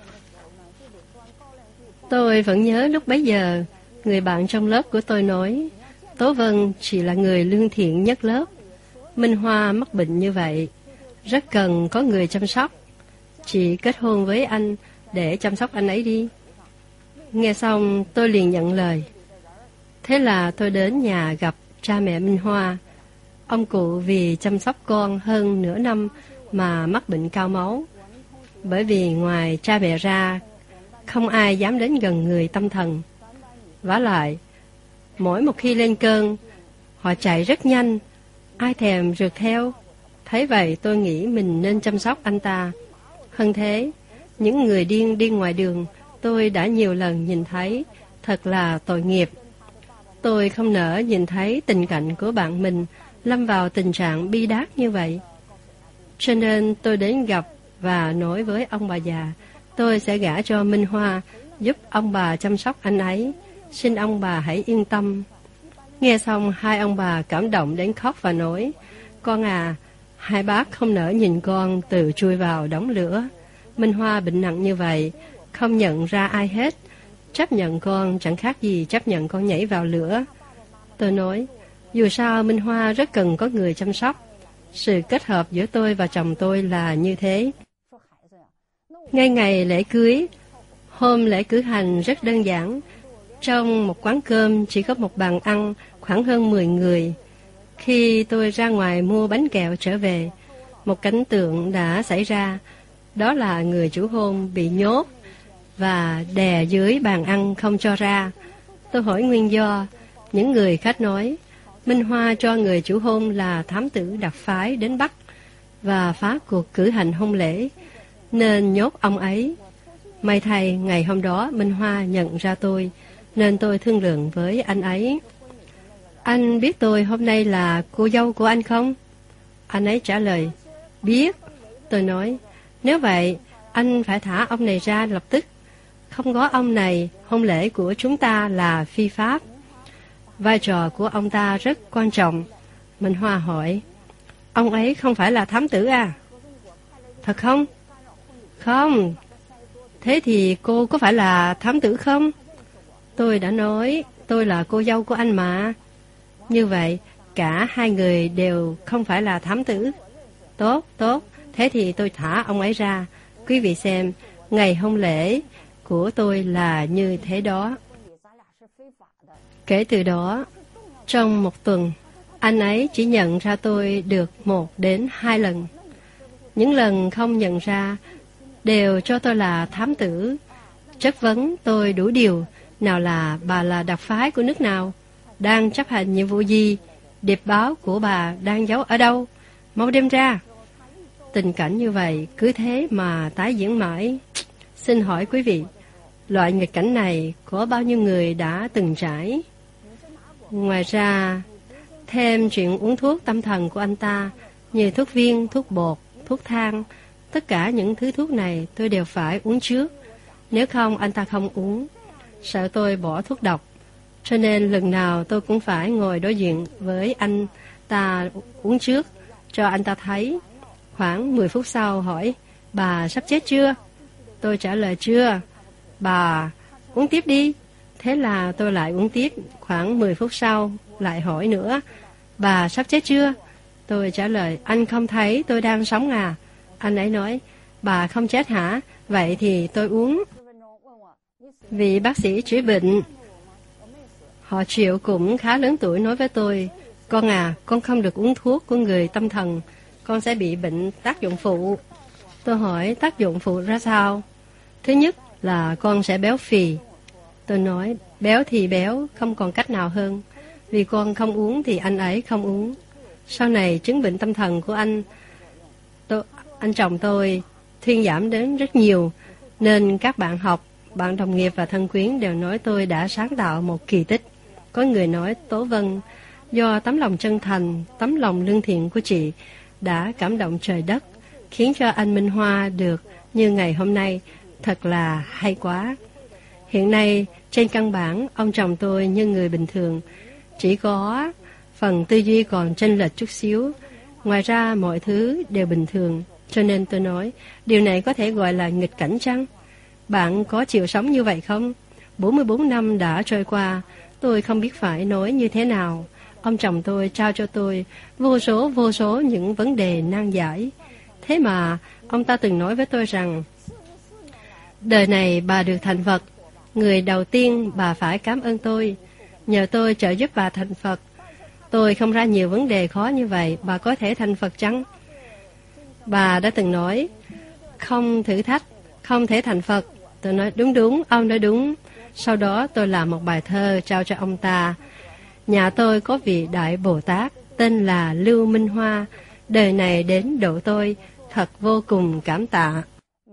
Tôi vẫn nhớ lúc bấy giờ, người bạn trong lớp của tôi nói, Tố Vân chỉ là người lương thiện nhất lớp. Minh Hoa mắc bệnh như vậy, rất cần có người chăm sóc. Chị kết hôn với anh để chăm sóc anh ấy đi. Nghe xong tôi liền nhận lời. Thế là tôi đến nhà gặp cha mẹ Minh Hoa. Ông cụ vì chăm sóc con hơn nửa năm mà mắc bệnh cao máu. Bởi vì ngoài cha mẹ ra, không ai dám đến gần người tâm thần. Vả lại, mỗi một khi lên cơn, họ chạy rất nhanh, ai thèm rượt theo. Thấy vậy tôi nghĩ mình nên chăm sóc anh ta. Hơn thế, những người điên đi ngoài đường tôi đã nhiều lần nhìn thấy, thật là tội nghiệp. Tôi không nỡ nhìn thấy tình cảnh của bạn mình lâm vào tình trạng bi đát như vậy. Cho nên tôi đến gặp và nói với ông bà già, tôi sẽ gả cho Minh Hoa, giúp ông bà chăm sóc anh ấy. Xin ông bà hãy yên tâm. Nghe xong, hai ông bà cảm động đến khóc và nói, con à, hai bác không nỡ nhìn con tự chui vào đống lửa. Minh Hoa bệnh nặng như vậy, không nhận ra ai hết. Chấp nhận con chẳng khác gì chấp nhận con nhảy vào lửa. Tôi nói, dù sao Minh Hoa rất cần có người chăm sóc. Sự kết hợp giữa tôi và chồng tôi là như thế. Ngay ngày lễ cưới, hôm lễ cử hành rất đơn giản. Trong một quán cơm chỉ có một bàn ăn, khoảng hơn mười người. Khi tôi ra ngoài mua bánh kẹo trở về, một cảnh tượng đã xảy ra. Đó là người chủ hôn bị nhốt và đè dưới bàn ăn không cho ra. Tôi hỏi nguyên do. Những người khách nói, Minh Hoa cho người chủ hôn là thám tử đặc phái đến Bắc và phá cuộc cử hành hôn lễ, nên nhốt ông ấy. May thay, ngày hôm đó Minh Hoa nhận ra tôi, nên tôi thương lượng với anh ấy. Anh biết tôi hôm nay là cô dâu của anh không? Anh ấy trả lời, biết. Tôi nói, nếu vậy, anh phải thả ông này ra lập tức. Không có ông này, hôn lễ của chúng ta là phi pháp. Vai trò của ông ta rất quan trọng. Minh Hoa hỏi, ông ấy không phải là thám tử à? Thật không? Không. Thế thì cô có phải là thám tử không? Tôi đã nói, tôi là cô dâu của anh mà. Như vậy, cả hai người đều không phải là thám tử. Tốt, tốt. Thế thì tôi thả ông ấy ra. Quý vị xem, ngày hôn lễ của tôi là như thế đó. Kể từ đó, trong một tuần, anh ấy chỉ nhận ra tôi được một đến hai lần. Những lần không nhận ra đều cho tôi là thám tử. Chất vấn tôi đủ điều. Nào là bà là đặc phái của nước nào? Đang chấp hành nhiệm vụ gì? Điệp báo của bà đang giấu ở đâu? Mau đem ra. Tình cảnh như vậy cứ thế mà tái diễn mãi. Xin hỏi quý vị, loại nghịch cảnh này có bao nhiêu người đã từng trải? Ngoài ra, thêm chuyện uống thuốc tâm thần của anh ta, như thuốc viên, thuốc bột, thuốc thang, tất cả những thứ thuốc này tôi đều phải uống trước. Nếu không, anh ta không uống. Sợ tôi bỏ thuốc độc, cho nên lần nào tôi cũng phải ngồi đối diện với anh ta uống trước, cho anh ta thấy. Khoảng mười phút sau hỏi, bà sắp chết chưa? Tôi trả lời chưa. Bà uống tiếp đi. Thế là tôi lại uống tiếp. Khoảng mười phút sau lại hỏi nữa, bà sắp chết chưa? Tôi trả lời, anh không thấy tôi đang sống à? Anh ấy nói, bà không chết hả? Vậy thì tôi uống. Vị bác sĩ chữa bệnh, họ Triệu cũng khá lớn tuổi, nói với tôi, con à, con không được uống thuốc của người tâm thần, con sẽ bị bệnh tác dụng phụ. Tôi hỏi tác dụng phụ ra sao? Thứ nhất là con sẽ béo phì. Tôi nói, béo thì béo, không còn cách nào hơn. Vì con không uống thì anh ấy không uống. Sau này chứng bệnh tâm thần của anh, tôi, anh chồng tôi thuyên giảm đến rất nhiều, nên các bạn học, bạn đồng nghiệp và thân quyến đều nói tôi đã sáng tạo một kỳ tích. Có người nói, Tố Vân, do tấm lòng chân thành, tấm lòng lương thiện của chị đã cảm động trời đất, khiến cho anh Minh Hoa được như ngày hôm nay, thật là hay quá. Hiện nay, trên căn bản, ông chồng tôi như người bình thường, chỉ có phần tư duy còn chênh lệch chút xíu. Ngoài ra, mọi thứ đều bình thường. Cho nên tôi nói, điều này có thể gọi là nghịch cảnh chăng? Bạn có chịu sống như vậy không? bốn mươi bốn năm đã trôi qua, tôi không biết phải nói như thế nào. Ông chồng tôi trao cho tôi vô số vô số những vấn đề nan giải. Thế mà, ông ta từng nói với tôi rằng, đời này bà được thành Phật, người đầu tiên bà phải cảm ơn tôi. Nhờ tôi trợ giúp bà thành Phật. Tôi không ra nhiều vấn đề khó như vậy, bà có thể thành Phật chăng? Bà đã từng nói, không thử thách, không thể thành Phật. Tôi nói, đúng đúng, ông nói đúng. Sau đó tôi làm một bài thơ trao cho ông ta. Nhà tôi có vị Đại Bồ Tát, tên là Lưu Minh Hoa, đời này đến độ tôi, thật vô cùng cảm tạ.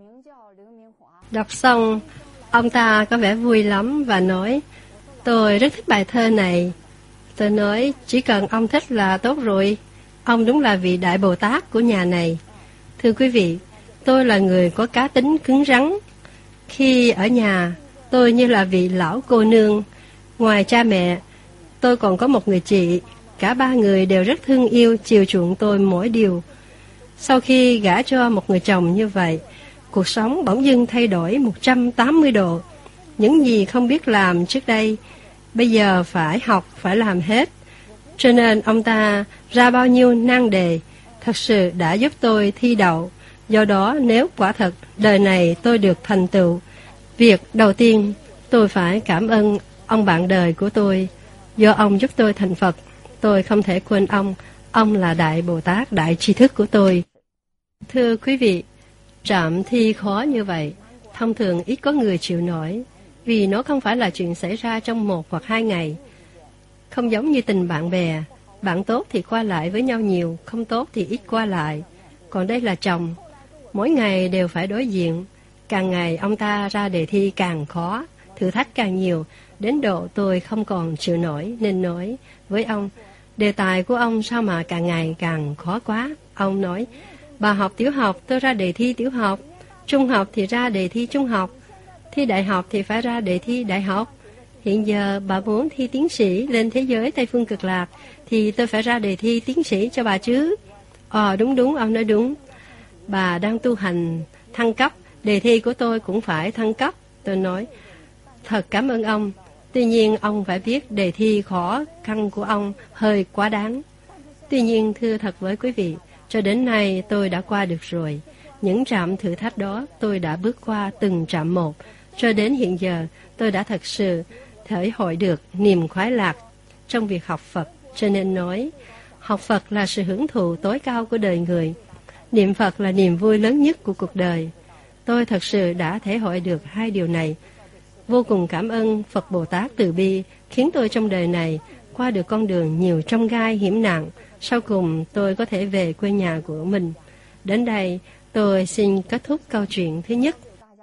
Đọc xong, ông ta có vẻ vui lắm và nói, tôi rất thích bài thơ này. Tôi nói, chỉ cần ông thích là tốt rồi, ông đúng là vị Đại Bồ Tát của nhà này. Thưa quý vị, tôi là người có cá tính cứng rắn. Khi ở nhà, tôi như là vị lão cô nương. Ngoài cha mẹ, tôi còn có một người chị. Cả ba người đều rất thương yêu, chiều chuộng tôi mỗi điều. Sau khi gả cho một người chồng như vậy, cuộc sống bỗng dưng thay đổi một trăm tám mươi độ. Những gì không biết làm trước đây, bây giờ phải học, phải làm hết. Cho nên ông ta ra bao nhiêu nan đề, thật sự đã giúp tôi thi đậu. Do đó, nếu quả thật đời này tôi được thành tựu, việc đầu tiên tôi phải cảm ơn ông bạn đời của tôi. Do ông giúp tôi thành Phật, tôi không thể quên ông. Ông là Đại Bồ Tát, Đại Tri Thức của tôi. Thưa quý vị, trạm thi khó như vậy, thông thường ít có người chịu nổi, vì nó không phải là chuyện xảy ra trong một hoặc hai ngày. Không giống như tình bạn bè, bạn tốt thì qua lại với nhau nhiều, không tốt thì ít qua lại. Còn đây là chồng, mỗi ngày đều phải đối diện. Càng ngày ông ta ra đề thi càng khó, thử thách càng nhiều, đến độ tôi không còn chịu nổi nên nói với ông, đề tài của ông sao mà càng ngày càng khó quá. Ông nói, bà học tiểu học, tôi ra đề thi tiểu học, trung học thì ra đề thi trung học, thi đại học thì phải ra đề thi đại học. Hiện giờ bà muốn thi tiến sĩ lên thế giới Tây Phương Cực Lạc, thì tôi phải ra đề thi tiến sĩ cho bà chứ. Ờ đúng đúng, ông nói đúng. Bà đang tu hành thăng cấp, đề thi của tôi cũng phải thăng cấp. Tôi nói, thật cảm ơn ông. Tuy nhiên ông phải biết đề thi khó khăn của ông hơi quá đáng. Tuy nhiên thưa thật với quý vị, cho đến nay tôi đã qua được rồi. Những trạm thử thách đó tôi đã bước qua từng trạm một. Cho đến hiện giờ tôi đã thật sự thể hội được niềm khoái lạc trong việc học Phật. Cho nên nói, học Phật là sự hưởng thụ tối cao của đời người. Niệm Phật là niềm vui lớn nhất của cuộc đời. Tôi thật sự đã thể hội được hai điều này. Vô cùng cảm ơn Phật Bồ Tát từ bi, khiến tôi trong đời này qua được con đường nhiều trong gai hiểm nạn. Sau cùng tôi có thể về quê nhà của mình. Đến đây tôi xin kết thúc câu chuyện thứ nhất.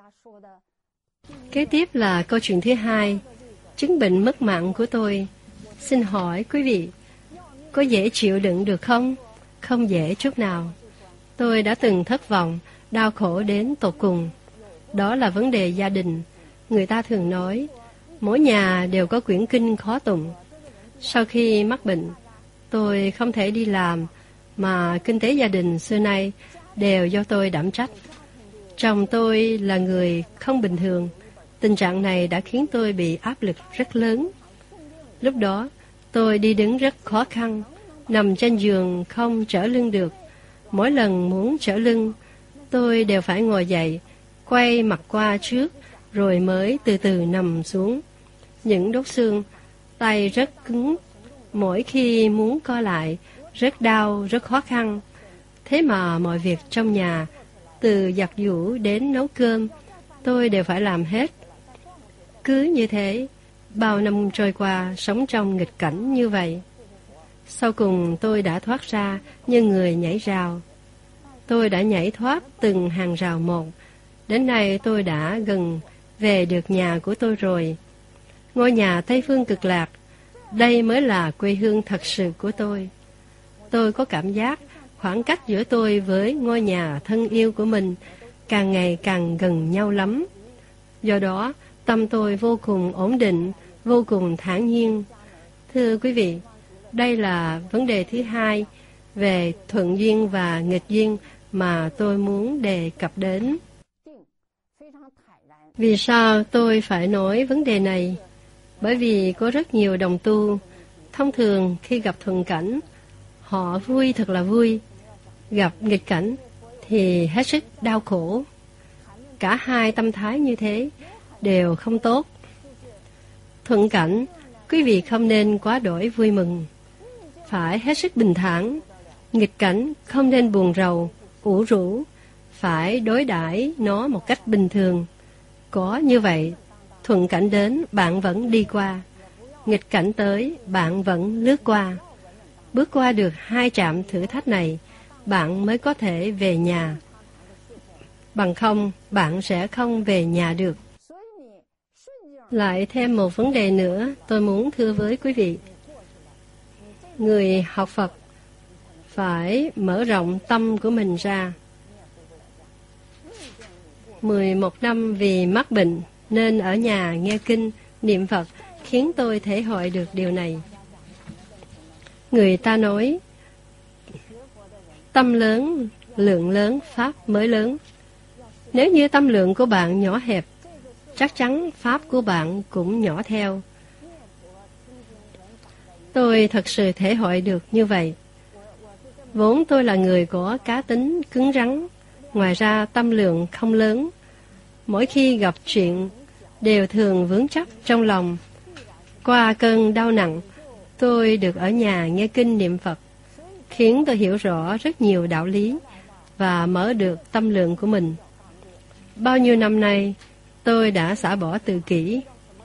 Kế tiếp là câu chuyện thứ hai, chứng bệnh mất mạng của tôi. Xin hỏi quý vị, có dễ chịu đựng được không? Không dễ chút nào. Tôi đã từng thất vọng, đau khổ đến tột cùng. Đó là vấn đề gia đình. Người ta thường nói, mỗi nhà đều có quyển kinh khó tụng. Sau khi mắc bệnh, tôi không thể đi làm, mà kinh tế gia đình xưa nay đều do tôi đảm trách. Chồng tôi là người không bình thường. Tình trạng này đã khiến tôi bị áp lực rất lớn. Lúc đó, tôi đi đứng rất khó khăn, nằm trên giường không trở lưng được. Mỗi lần muốn trở lưng, tôi đều phải ngồi dậy, quay mặt qua trước, rồi mới từ từ nằm xuống. Những đốt xương, tay rất cứng, mỗi khi muốn co lại, rất đau, rất khó khăn. Thế mà mọi việc trong nhà, từ giặt giũ đến nấu cơm, tôi đều phải làm hết. Cứ như thế, bao năm trôi qua, sống trong nghịch cảnh như vậy. Sau cùng tôi đã thoát ra như người nhảy rào. Tôi đã nhảy thoát từng hàng rào một. Đến nay tôi đã gần về được nhà của tôi rồi. Ngôi nhà Tây Phương Cực Lạc, đây mới là quê hương thật sự của tôi. Tôi có cảm giác khoảng cách giữa tôi với ngôi nhà thân yêu của mình càng ngày càng gần nhau lắm. Do đó, tâm tôi vô cùng ổn định, vô cùng thản nhiên. Thưa quý vị, đây là vấn đề thứ hai về thuận duyên và nghịch duyên mà tôi muốn đề cập đến. Vì sao tôi phải nói vấn đề này? Bởi vì có rất nhiều đồng tu, thông thường khi gặp thuận cảnh, họ vui thật là vui, gặp nghịch cảnh thì hết sức đau khổ. Cả hai tâm thái như thế đều không tốt. Thuận cảnh, quý vị không nên quá đổi vui mừng, phải hết sức bình thản. Nghịch cảnh không nên buồn rầu, ủ rũ, phải đối đãi nó một cách bình thường. Có như vậy, thuận cảnh đến bạn vẫn đi qua, nghịch cảnh tới bạn vẫn lướt qua. bước qua được hai trạm thử thách này, bạn mới có thể về nhà. Bằng không, bạn sẽ không về nhà được. Lại thêm một vấn đề nữa tôi muốn thưa với quý vị. Người học Phật phải mở rộng tâm của mình ra. mười một năm vì mắc bệnh nên ở nhà nghe kinh, niệm Phật khiến tôi thể hội được điều này. Người ta nói, tâm lớn, lượng lớn, pháp mới lớn. Nếu như tâm lượng của bạn nhỏ hẹp, chắc chắn pháp của bạn cũng nhỏ theo. Tôi thật sự thể hội được như vậy. Vốn tôi là người có cá tính cứng rắn, ngoài ra tâm lượng không lớn. Mỗi khi gặp chuyện, đều thường vướng chấp trong lòng. Qua cơn đau nặng, tôi được ở nhà nghe kinh niệm Phật, khiến tôi hiểu rõ rất nhiều đạo lý và mở được tâm lượng của mình. Bao nhiêu năm nay, tôi đã xả bỏ tự kỷ,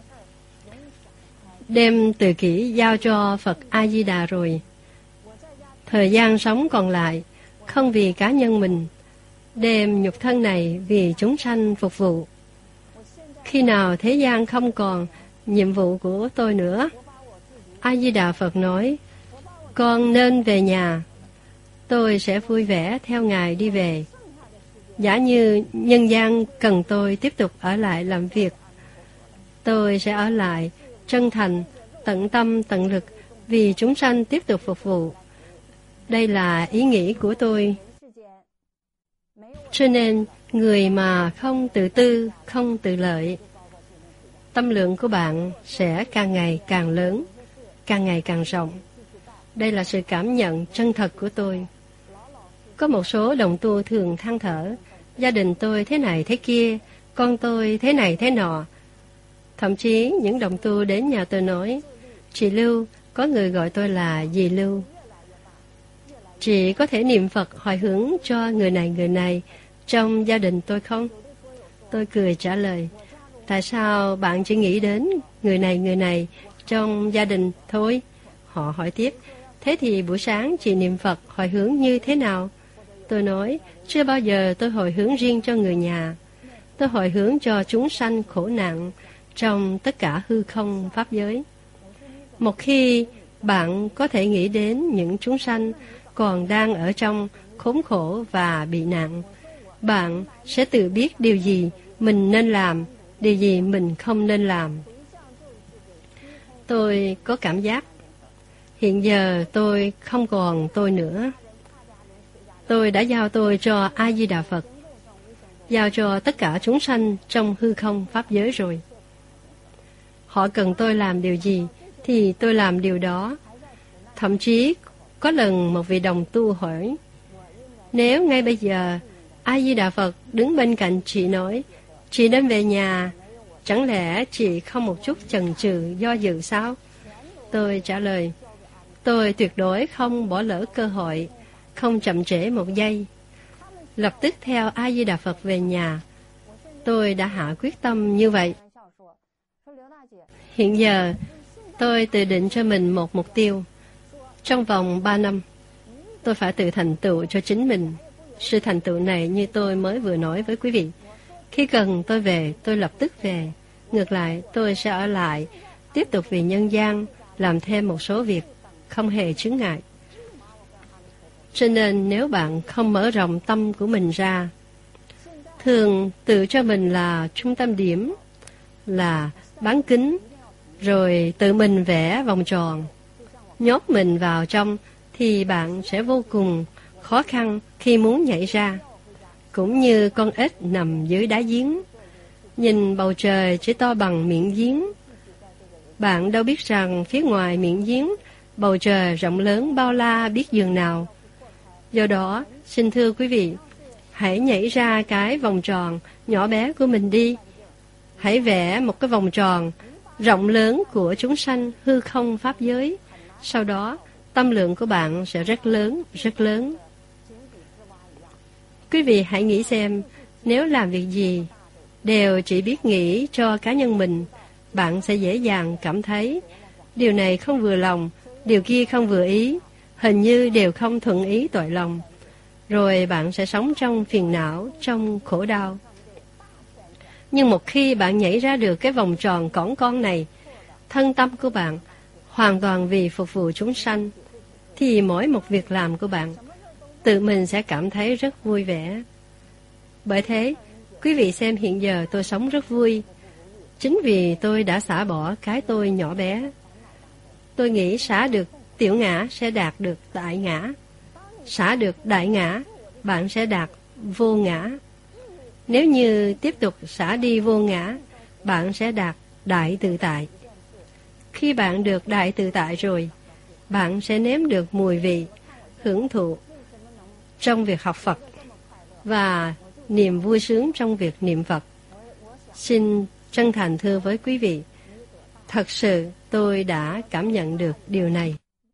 đem tự kỷ giao cho Phật A-di-đà rồi. Thời gian sống còn lại, không vì cá nhân mình, đem nhục thân này vì chúng sanh phục vụ. Khi nào thế gian không còn nhiệm vụ của tôi nữa, A-di-đà Phật nói, con nên về nhà, tôi sẽ vui vẻ theo Ngài đi về. Giả như nhân gian cần tôi tiếp tục ở lại làm việc, tôi sẽ ở lại, chân thành, tận tâm, tận lực vì chúng sanh tiếp tục phục vụ. Đây là ý nghĩ của tôi. Cho nên, người mà không tự tư, không tự lợi, tâm lượng của bạn sẽ càng ngày càng lớn, càng ngày càng rộng. Đây là sự cảm nhận chân thật của tôi. Có một số đồng tu thường than thở, gia đình tôi thế này thế kia, con tôi thế này thế nọ. Thậm chí những đồng tu đến nhà tôi nói, chị Lưu, có người gọi tôi là dì Lưu. Chị có thể niệm Phật hồi hướng cho người này người này trong gia đình tôi không? Tôi cười trả lời, tại sao bạn chỉ nghĩ đến người này người này trong gia đình thôi? Họ hỏi tiếp, thế thì buổi sáng chị niệm Phật hồi hướng như thế nào? Tôi nói, chưa bao giờ tôi hồi hướng riêng cho người nhà. Tôi hồi hướng cho chúng sanh khổ nạn trong tất cả hư không pháp giới. Một khi bạn có thể nghĩ đến những chúng sanh còn đang ở trong khốn khổ và bị nạn, bạn sẽ tự biết điều gì mình nên làm, điều gì mình không nên làm. Tôi có cảm giác, hiện giờ tôi không còn tôi nữa. Tôi đã giao tôi cho A-di-đà Phật, giao cho tất cả chúng sanh trong hư không pháp giới rồi. Họ cần tôi làm điều gì thì tôi làm điều đó. Thậm chí có lần một vị đồng tu hỏi, nếu ngay bây giờ A-di-đà Phật đứng bên cạnh chị nói, chị nên về nhà, chẳng lẽ chị không một chút chần chừ do dự sao? Tôi trả lời, tôi tuyệt đối không bỏ lỡ cơ hội, không chậm trễ một giây. Lập tức theo A-di-đà Phật về nhà. Tôi đã hạ quyết tâm như vậy. Hiện giờ, tôi tự định cho mình một mục tiêu. Trong vòng ba năm, tôi phải tự thành tựu cho chính mình. Sự thành tựu này như tôi mới vừa nói với quý vị. Khi cần tôi về, tôi lập tức về. Ngược lại, tôi sẽ ở lại, tiếp tục vì nhân gian, làm thêm một số việc, không hề chướng ngại. Cho nên nếu bạn không mở rộng tâm của mình ra, thường tự cho mình là trung tâm điểm, là bán kính, rồi tự mình vẽ vòng tròn, nhốt mình vào trong, thì bạn sẽ vô cùng khó khăn khi muốn nhảy ra. Cũng như con ếch nằm dưới đá giếng, nhìn bầu trời chỉ to bằng miệng giếng. Bạn đâu biết rằng phía ngoài miệng giếng, bầu trời rộng lớn bao la biết dường nào. Do đó, xin thưa quý vị, hãy nhảy ra cái vòng tròn nhỏ bé của mình đi. Hãy vẽ một cái vòng tròn rộng lớn của chúng sanh hư không pháp giới. Sau đó, tâm lượng của bạn sẽ rất lớn, rất lớn. Quý vị hãy nghĩ xem, nếu làm việc gì đều chỉ biết nghĩ cho cá nhân mình, bạn sẽ dễ dàng cảm thấy điều này không vừa lòng, điều kia không vừa ý. hình như đều không thuận ý tội lòng. Rồi bạn sẽ sống trong phiền não, trong khổ đau. Nhưng một khi bạn nhảy ra được cái vòng tròn cỏn con này, thân tâm của bạn hoàn toàn vì phục vụ chúng sanh, thì mỗi một việc làm của bạn tự mình sẽ cảm thấy rất vui vẻ. Bởi thế, quý vị xem hiện giờ tôi sống rất vui, chính vì tôi đã xả bỏ cái tôi nhỏ bé. Tôi nghĩ xả được tiểu ngã sẽ đạt được đại ngã. Xả được đại ngã, bạn sẽ đạt vô ngã. Nếu như tiếp tục xả đi vô ngã, bạn sẽ đạt đại tự tại. Khi bạn được đại tự tại rồi, bạn sẽ nếm được mùi vị, hưởng thụ trong việc học Phật và niềm vui sướng trong việc niệm Phật. Xin chân thành thưa với quý vị, thật sự tôi đã cảm nhận được điều này.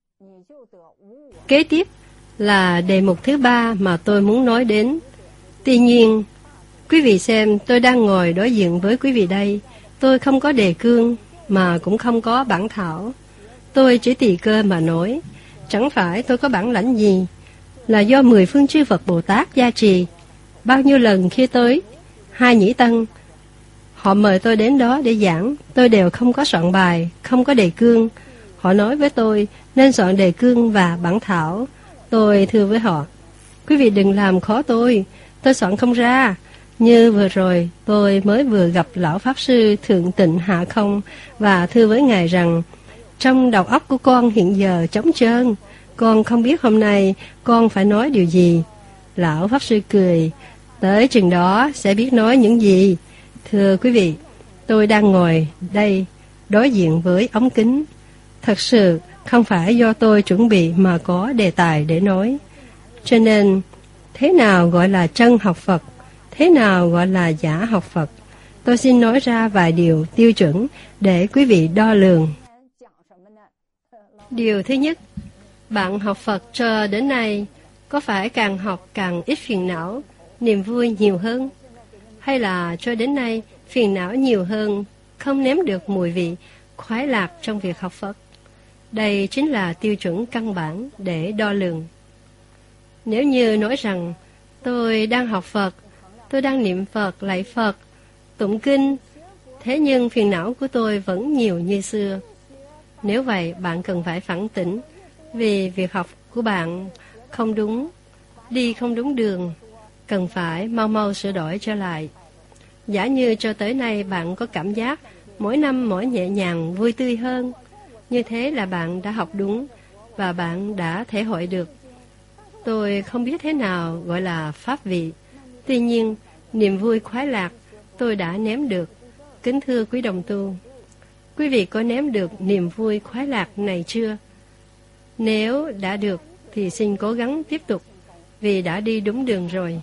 Kế tiếp là đề mục thứ ba mà tôi muốn nói đến. Tuy nhiên, quý vị xem, tôi đang ngồi đối diện với quý vị đây. Tôi không có đề cương, mà cũng không có bản thảo. Tôi chỉ tùy cơ mà nói. Chẳng phải tôi có bản lãnh gì, là do mười phương chư Phật Bồ Tát gia trì. Bao nhiêu lần khi tới Hai Nhĩ Tân, họ mời tôi đến đó để giảng, tôi đều không có soạn bài, không có đề cương. Họ nói với tôi nên soạn đề cương và bản thảo. Tôi thưa với họ, quý vị đừng làm khó tôi, tôi soạn không ra. Như vừa rồi, tôi mới vừa gặp Lão Pháp Sư Thượng Tịnh Hạ Không và thưa với Ngài rằng, trong đầu óc của con hiện giờ trống trơn, con không biết hôm nay con phải nói điều gì. Lão Pháp Sư cười, tới chừng đó sẽ biết nói những gì. Thưa quý vị, tôi đang ngồi đây đối diện với ống kính. Thật sự không phải do tôi chuẩn bị mà có đề tài để nói. Cho nên, thế nào gọi là chân học Phật? Thế nào gọi là giả học Phật? Tôi xin nói ra vài điều tiêu chuẩn để quý vị đo lường. Điều thứ nhất, bạn học Phật cho đến nay có phải càng học càng ít phiền não, niềm vui nhiều hơn? Hay là cho đến nay phiền não nhiều hơn, không nếm được mùi vị, khoái lạc trong việc học Phật? Đây chính là tiêu chuẩn căn bản để đo lường. Nếu như nói rằng, tôi đang học Phật, tôi đang niệm Phật, lạy Phật, tụng kinh, thế nhưng phiền não của tôi vẫn nhiều như xưa. Nếu vậy, bạn cần phải phản tỉnh, vì việc học của bạn không đúng, đi không đúng đường, cần phải mau mau sửa đổi trở lại. Giả như cho tới nay bạn có cảm giác mỗi năm mỗi nhẹ nhàng, vui tươi hơn, như thế là bạn đã học đúng và bạn đã thể hội được. Tôi không biết thế nào gọi là pháp vị, tuy nhiên niềm vui khoái lạc tôi đã nếm được. Kính thưa quý đồng tu, quý vị có nếm được niềm vui khoái lạc này chưa? Nếu đã được thì xin cố gắng tiếp tục, vì đã đi đúng đường rồi.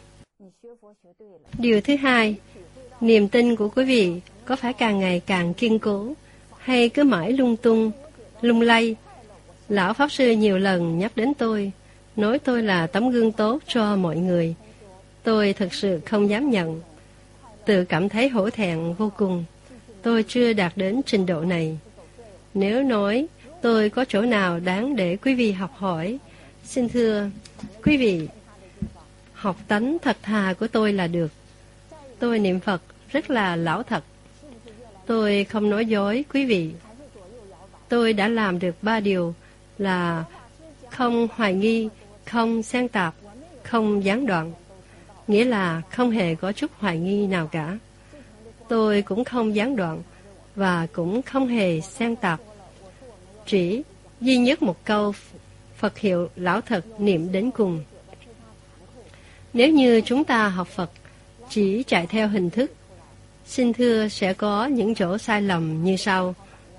Điều thứ hai, niềm tin của quý vị có phải càng ngày càng kiên cố, hay cứ mãi lung tung, lung lay? Lão Pháp Sư nhiều lần nhắc đến tôi, nói tôi là tấm gương tốt cho mọi người. Tôi thực sự không dám nhận, tự cảm thấy hổ thẹn vô cùng. Tôi chưa đạt đến trình độ này. Nếu nói tôi có chỗ nào đáng để quý vị học hỏi, xin thưa quý vị, học tánh thật thà của tôi là được. Tôi niệm Phật rất là lão thật. Tôi không nói dối quý vị. Tôi đã làm được ba điều là không hoài nghi, không xen tạp, không gián đoạn. Nghĩa là không hề có chút hoài nghi nào cả. Tôi cũng không gián đoạn và cũng không hề xen tạp. Chỉ duy nhất một câu Phật hiệu lão thật niệm đến cùng. Nếu như chúng ta học Phật chỉ chạy theo hình thức, xin thưa sẽ có những chỗ sai lầm như sau.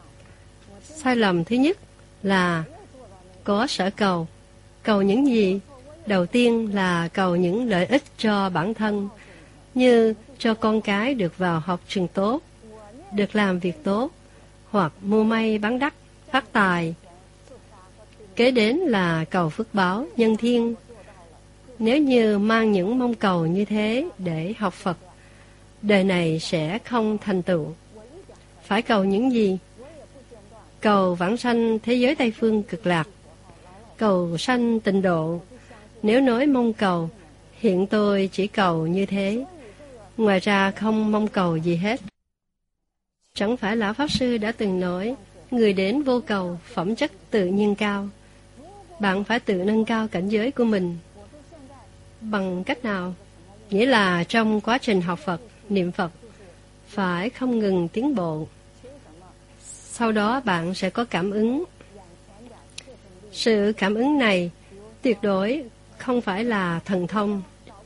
Sai lầm thứ nhất là có sở cầu. Cầu những gì? Đầu tiên là cầu những lợi ích cho bản thân, như cho con cái được vào học trường tốt, được làm việc tốt, hoặc mua may bán đắt, phát tài. Kế đến là cầu phước báo, nhân thiên. Nếu như mang những mong cầu như thế để học Phật, đời này sẽ không thành tựu. Phải cầu những gì? Cầu vãng sanh thế giới Tây Phương cực lạc, cầu sanh tịnh độ. Nếu nói mong cầu, hiện tôi chỉ cầu như thế. Ngoài ra không mong cầu gì hết. Chẳng phải Lão Pháp Sư đã từng nói, người đến vô cầu, phẩm chất tự nhiên cao. Bạn phải tự nâng cao cảnh giới của mình. Bằng cách nào? Nghĩa là trong quá trình học Phật, niệm Phật, phải không ngừng tiến bộ. Sau đó bạn sẽ có cảm ứng. Sự cảm ứng này tuyệt đối không phải là thần thông.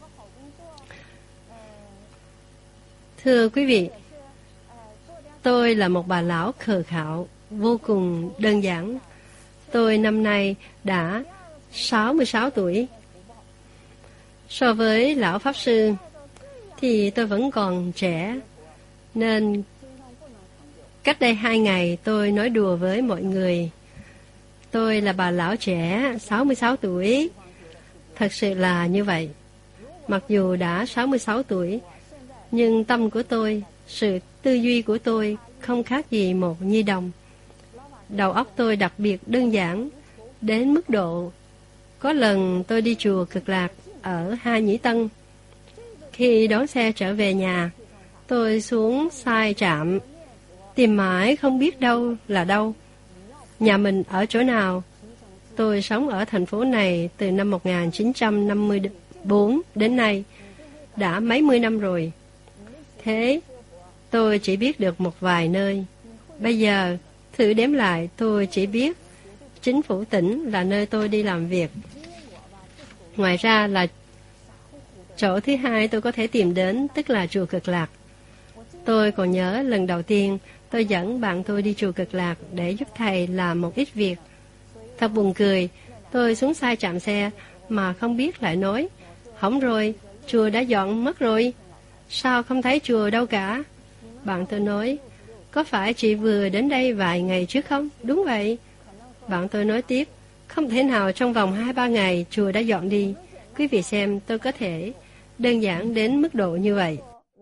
Thưa quý vị, tôi là một bà lão khờ khạo, vô cùng đơn giản. Tôi năm nay đã sáu mươi sáu tuổi. So với Lão Pháp Sư thì tôi vẫn còn trẻ, nên cách đây hai ngày tôi nói đùa với mọi người. Tôi là bà lão trẻ, sáu mươi sáu tuổi. Thật sự là như vậy. Mặc dù đã sáu mươi sáu tuổi, nhưng tâm của tôi, sự tư duy của tôi không khác gì một nhi đồng. Đầu óc tôi đặc biệt đơn giản, đến mức độ có lần tôi đi chùa Cực Lạc ở Hai Nhĩ Tân. Khi đón xe trở về nhà, tôi xuống sai trạm, tìm mãi không biết đâu là đâu, nhà mình ở chỗ nào. Tôi sống ở thành phố này từ năm một nghìn chín trăm năm mươi tư đến nay, đã mấy mươi năm rồi. Thế tôi chỉ biết được một vài nơi. Bây giờ thử đếm lại, tôi chỉ biết chính phủ tỉnh là nơi tôi đi làm việc. Ngoài ra là chỗ thứ hai tôi có thể tìm đến, tức là chùa Cực Lạc. Tôi còn nhớ lần đầu tiên tôi dẫn bạn tôi đi chùa Cực Lạc để giúp thầy làm một ít việc. Thật buồn cười, tôi xuống sai trạm xe mà không biết lại nói, hỏng rồi, chùa đã dọn mất rồi. Sao không thấy chùa đâu cả? Bạn tôi nói, có phải chị vừa đến đây vài ngày trước không? Đúng vậy. Bạn tôi nói tiếp, không thể nào trong vòng hai ba ngày chùa đã dọn đi. Quý vị xem, tôi có thể đơn giản đến mức độ như vậy.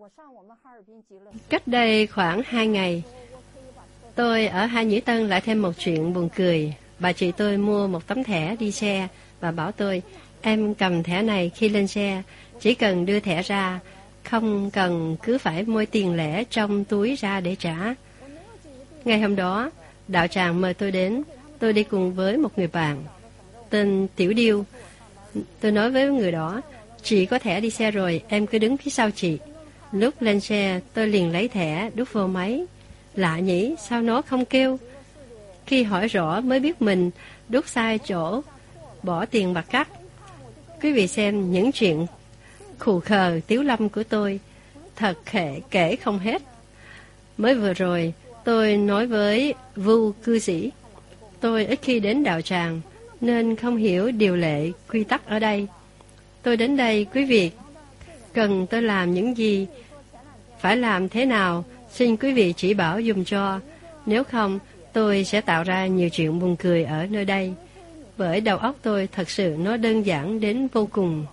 Cách đây khoảng hai ngày, tôi ở Hai Nhĩ Tân lại thêm một chuyện buồn cười. Bà chị tôi mua một tấm thẻ đi xe và bảo tôi, em cầm thẻ này khi lên xe, chỉ cần đưa thẻ ra, không cần cứ phải moi tiền lẻ trong túi ra để trả. Ngày hôm đó, đạo tràng mời tôi đến, tôi đi cùng với một người bạn, tên Tiểu Điêu. Tôi nói với người đó, chị có thẻ đi xe rồi, em cứ đứng phía sau chị. Lúc lên xe, tôi liền lấy thẻ đút vô máy. Lạ nhỉ, sao nó không kêu? Khi hỏi rõ mới biết mình đút sai chỗ, bỏ tiền bạc cắt. Quý vị xem những chuyện khù khờ tiếu lâm của tôi, thật khệ kể không hết. Mới vừa rồi, tôi nói với Vu cư sĩ, tôi ít khi đến đạo tràng, nên không hiểu điều lệ, quy tắc ở đây. Tôi đến đây, quý vị, cần tôi làm những gì, phải làm thế nào, xin quý vị chỉ bảo dùm cho. Nếu không, tôi sẽ tạo ra nhiều chuyện buồn cười ở nơi đây, bởi đầu óc tôi thật sự nó đơn giản đến vô cùng.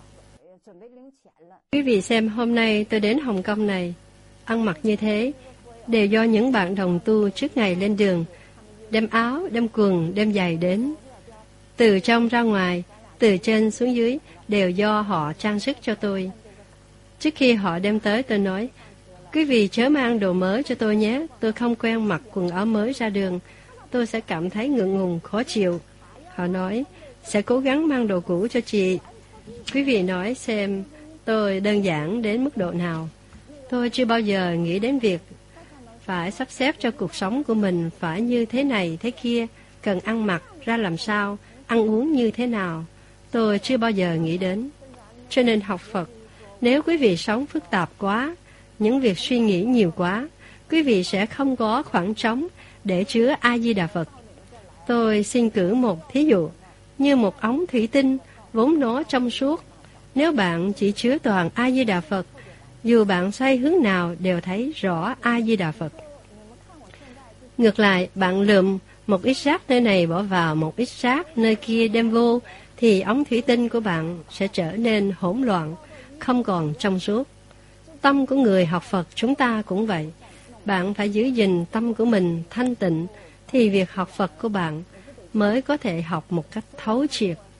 Quý vị xem, hôm nay tôi đến Hồng Kông này, ăn mặc như thế, đều do những bạn đồng tu trước ngày lên đường, đem áo, đem quần, đem giày đến. Từ trong ra ngoài, từ trên xuống dưới, đều do họ trang sức cho tôi. Trước khi họ đem tới, tôi nói, quý vị chớ mang đồ mới cho tôi nhé, tôi không quen mặc quần áo mới ra đường, tôi sẽ cảm thấy ngượng ngùng, khó chịu. Họ nói, sẽ cố gắng mang đồ cũ cho chị. Quý vị nói xem, tôi đơn giản đến mức độ nào. Tôi chưa bao giờ nghĩ đến việc phải sắp xếp cho cuộc sống của mình phải như thế này, thế kia, cần ăn mặc ra làm sao, ăn uống như thế nào. Tôi chưa bao giờ nghĩ đến. Cho nên học Phật, nếu quý vị sống phức tạp quá, những việc suy nghĩ nhiều quá, quý vị sẽ không có khoảng trống để chứa A-di-đà Phật. Tôi xin cử một thí dụ, như một ống thủy tinh, vốn nó trong suốt. Nếu bạn chỉ chứa toàn A-di-đà Phật, dù bạn xoay hướng nào đều thấy rõ A-di-đà Phật. Ngược lại, bạn lượm một ít rác nơi này bỏ vào một ít rác nơi kia đem vô, thì ống thủy tinh của bạn sẽ trở nên hỗn loạn, không còn trong suốt. Tâm của người học Phật chúng ta cũng vậy. Bạn phải giữ gìn tâm của mình thanh tịnh, thì việc học Phật của bạn mới có thể học một cách thấu triệt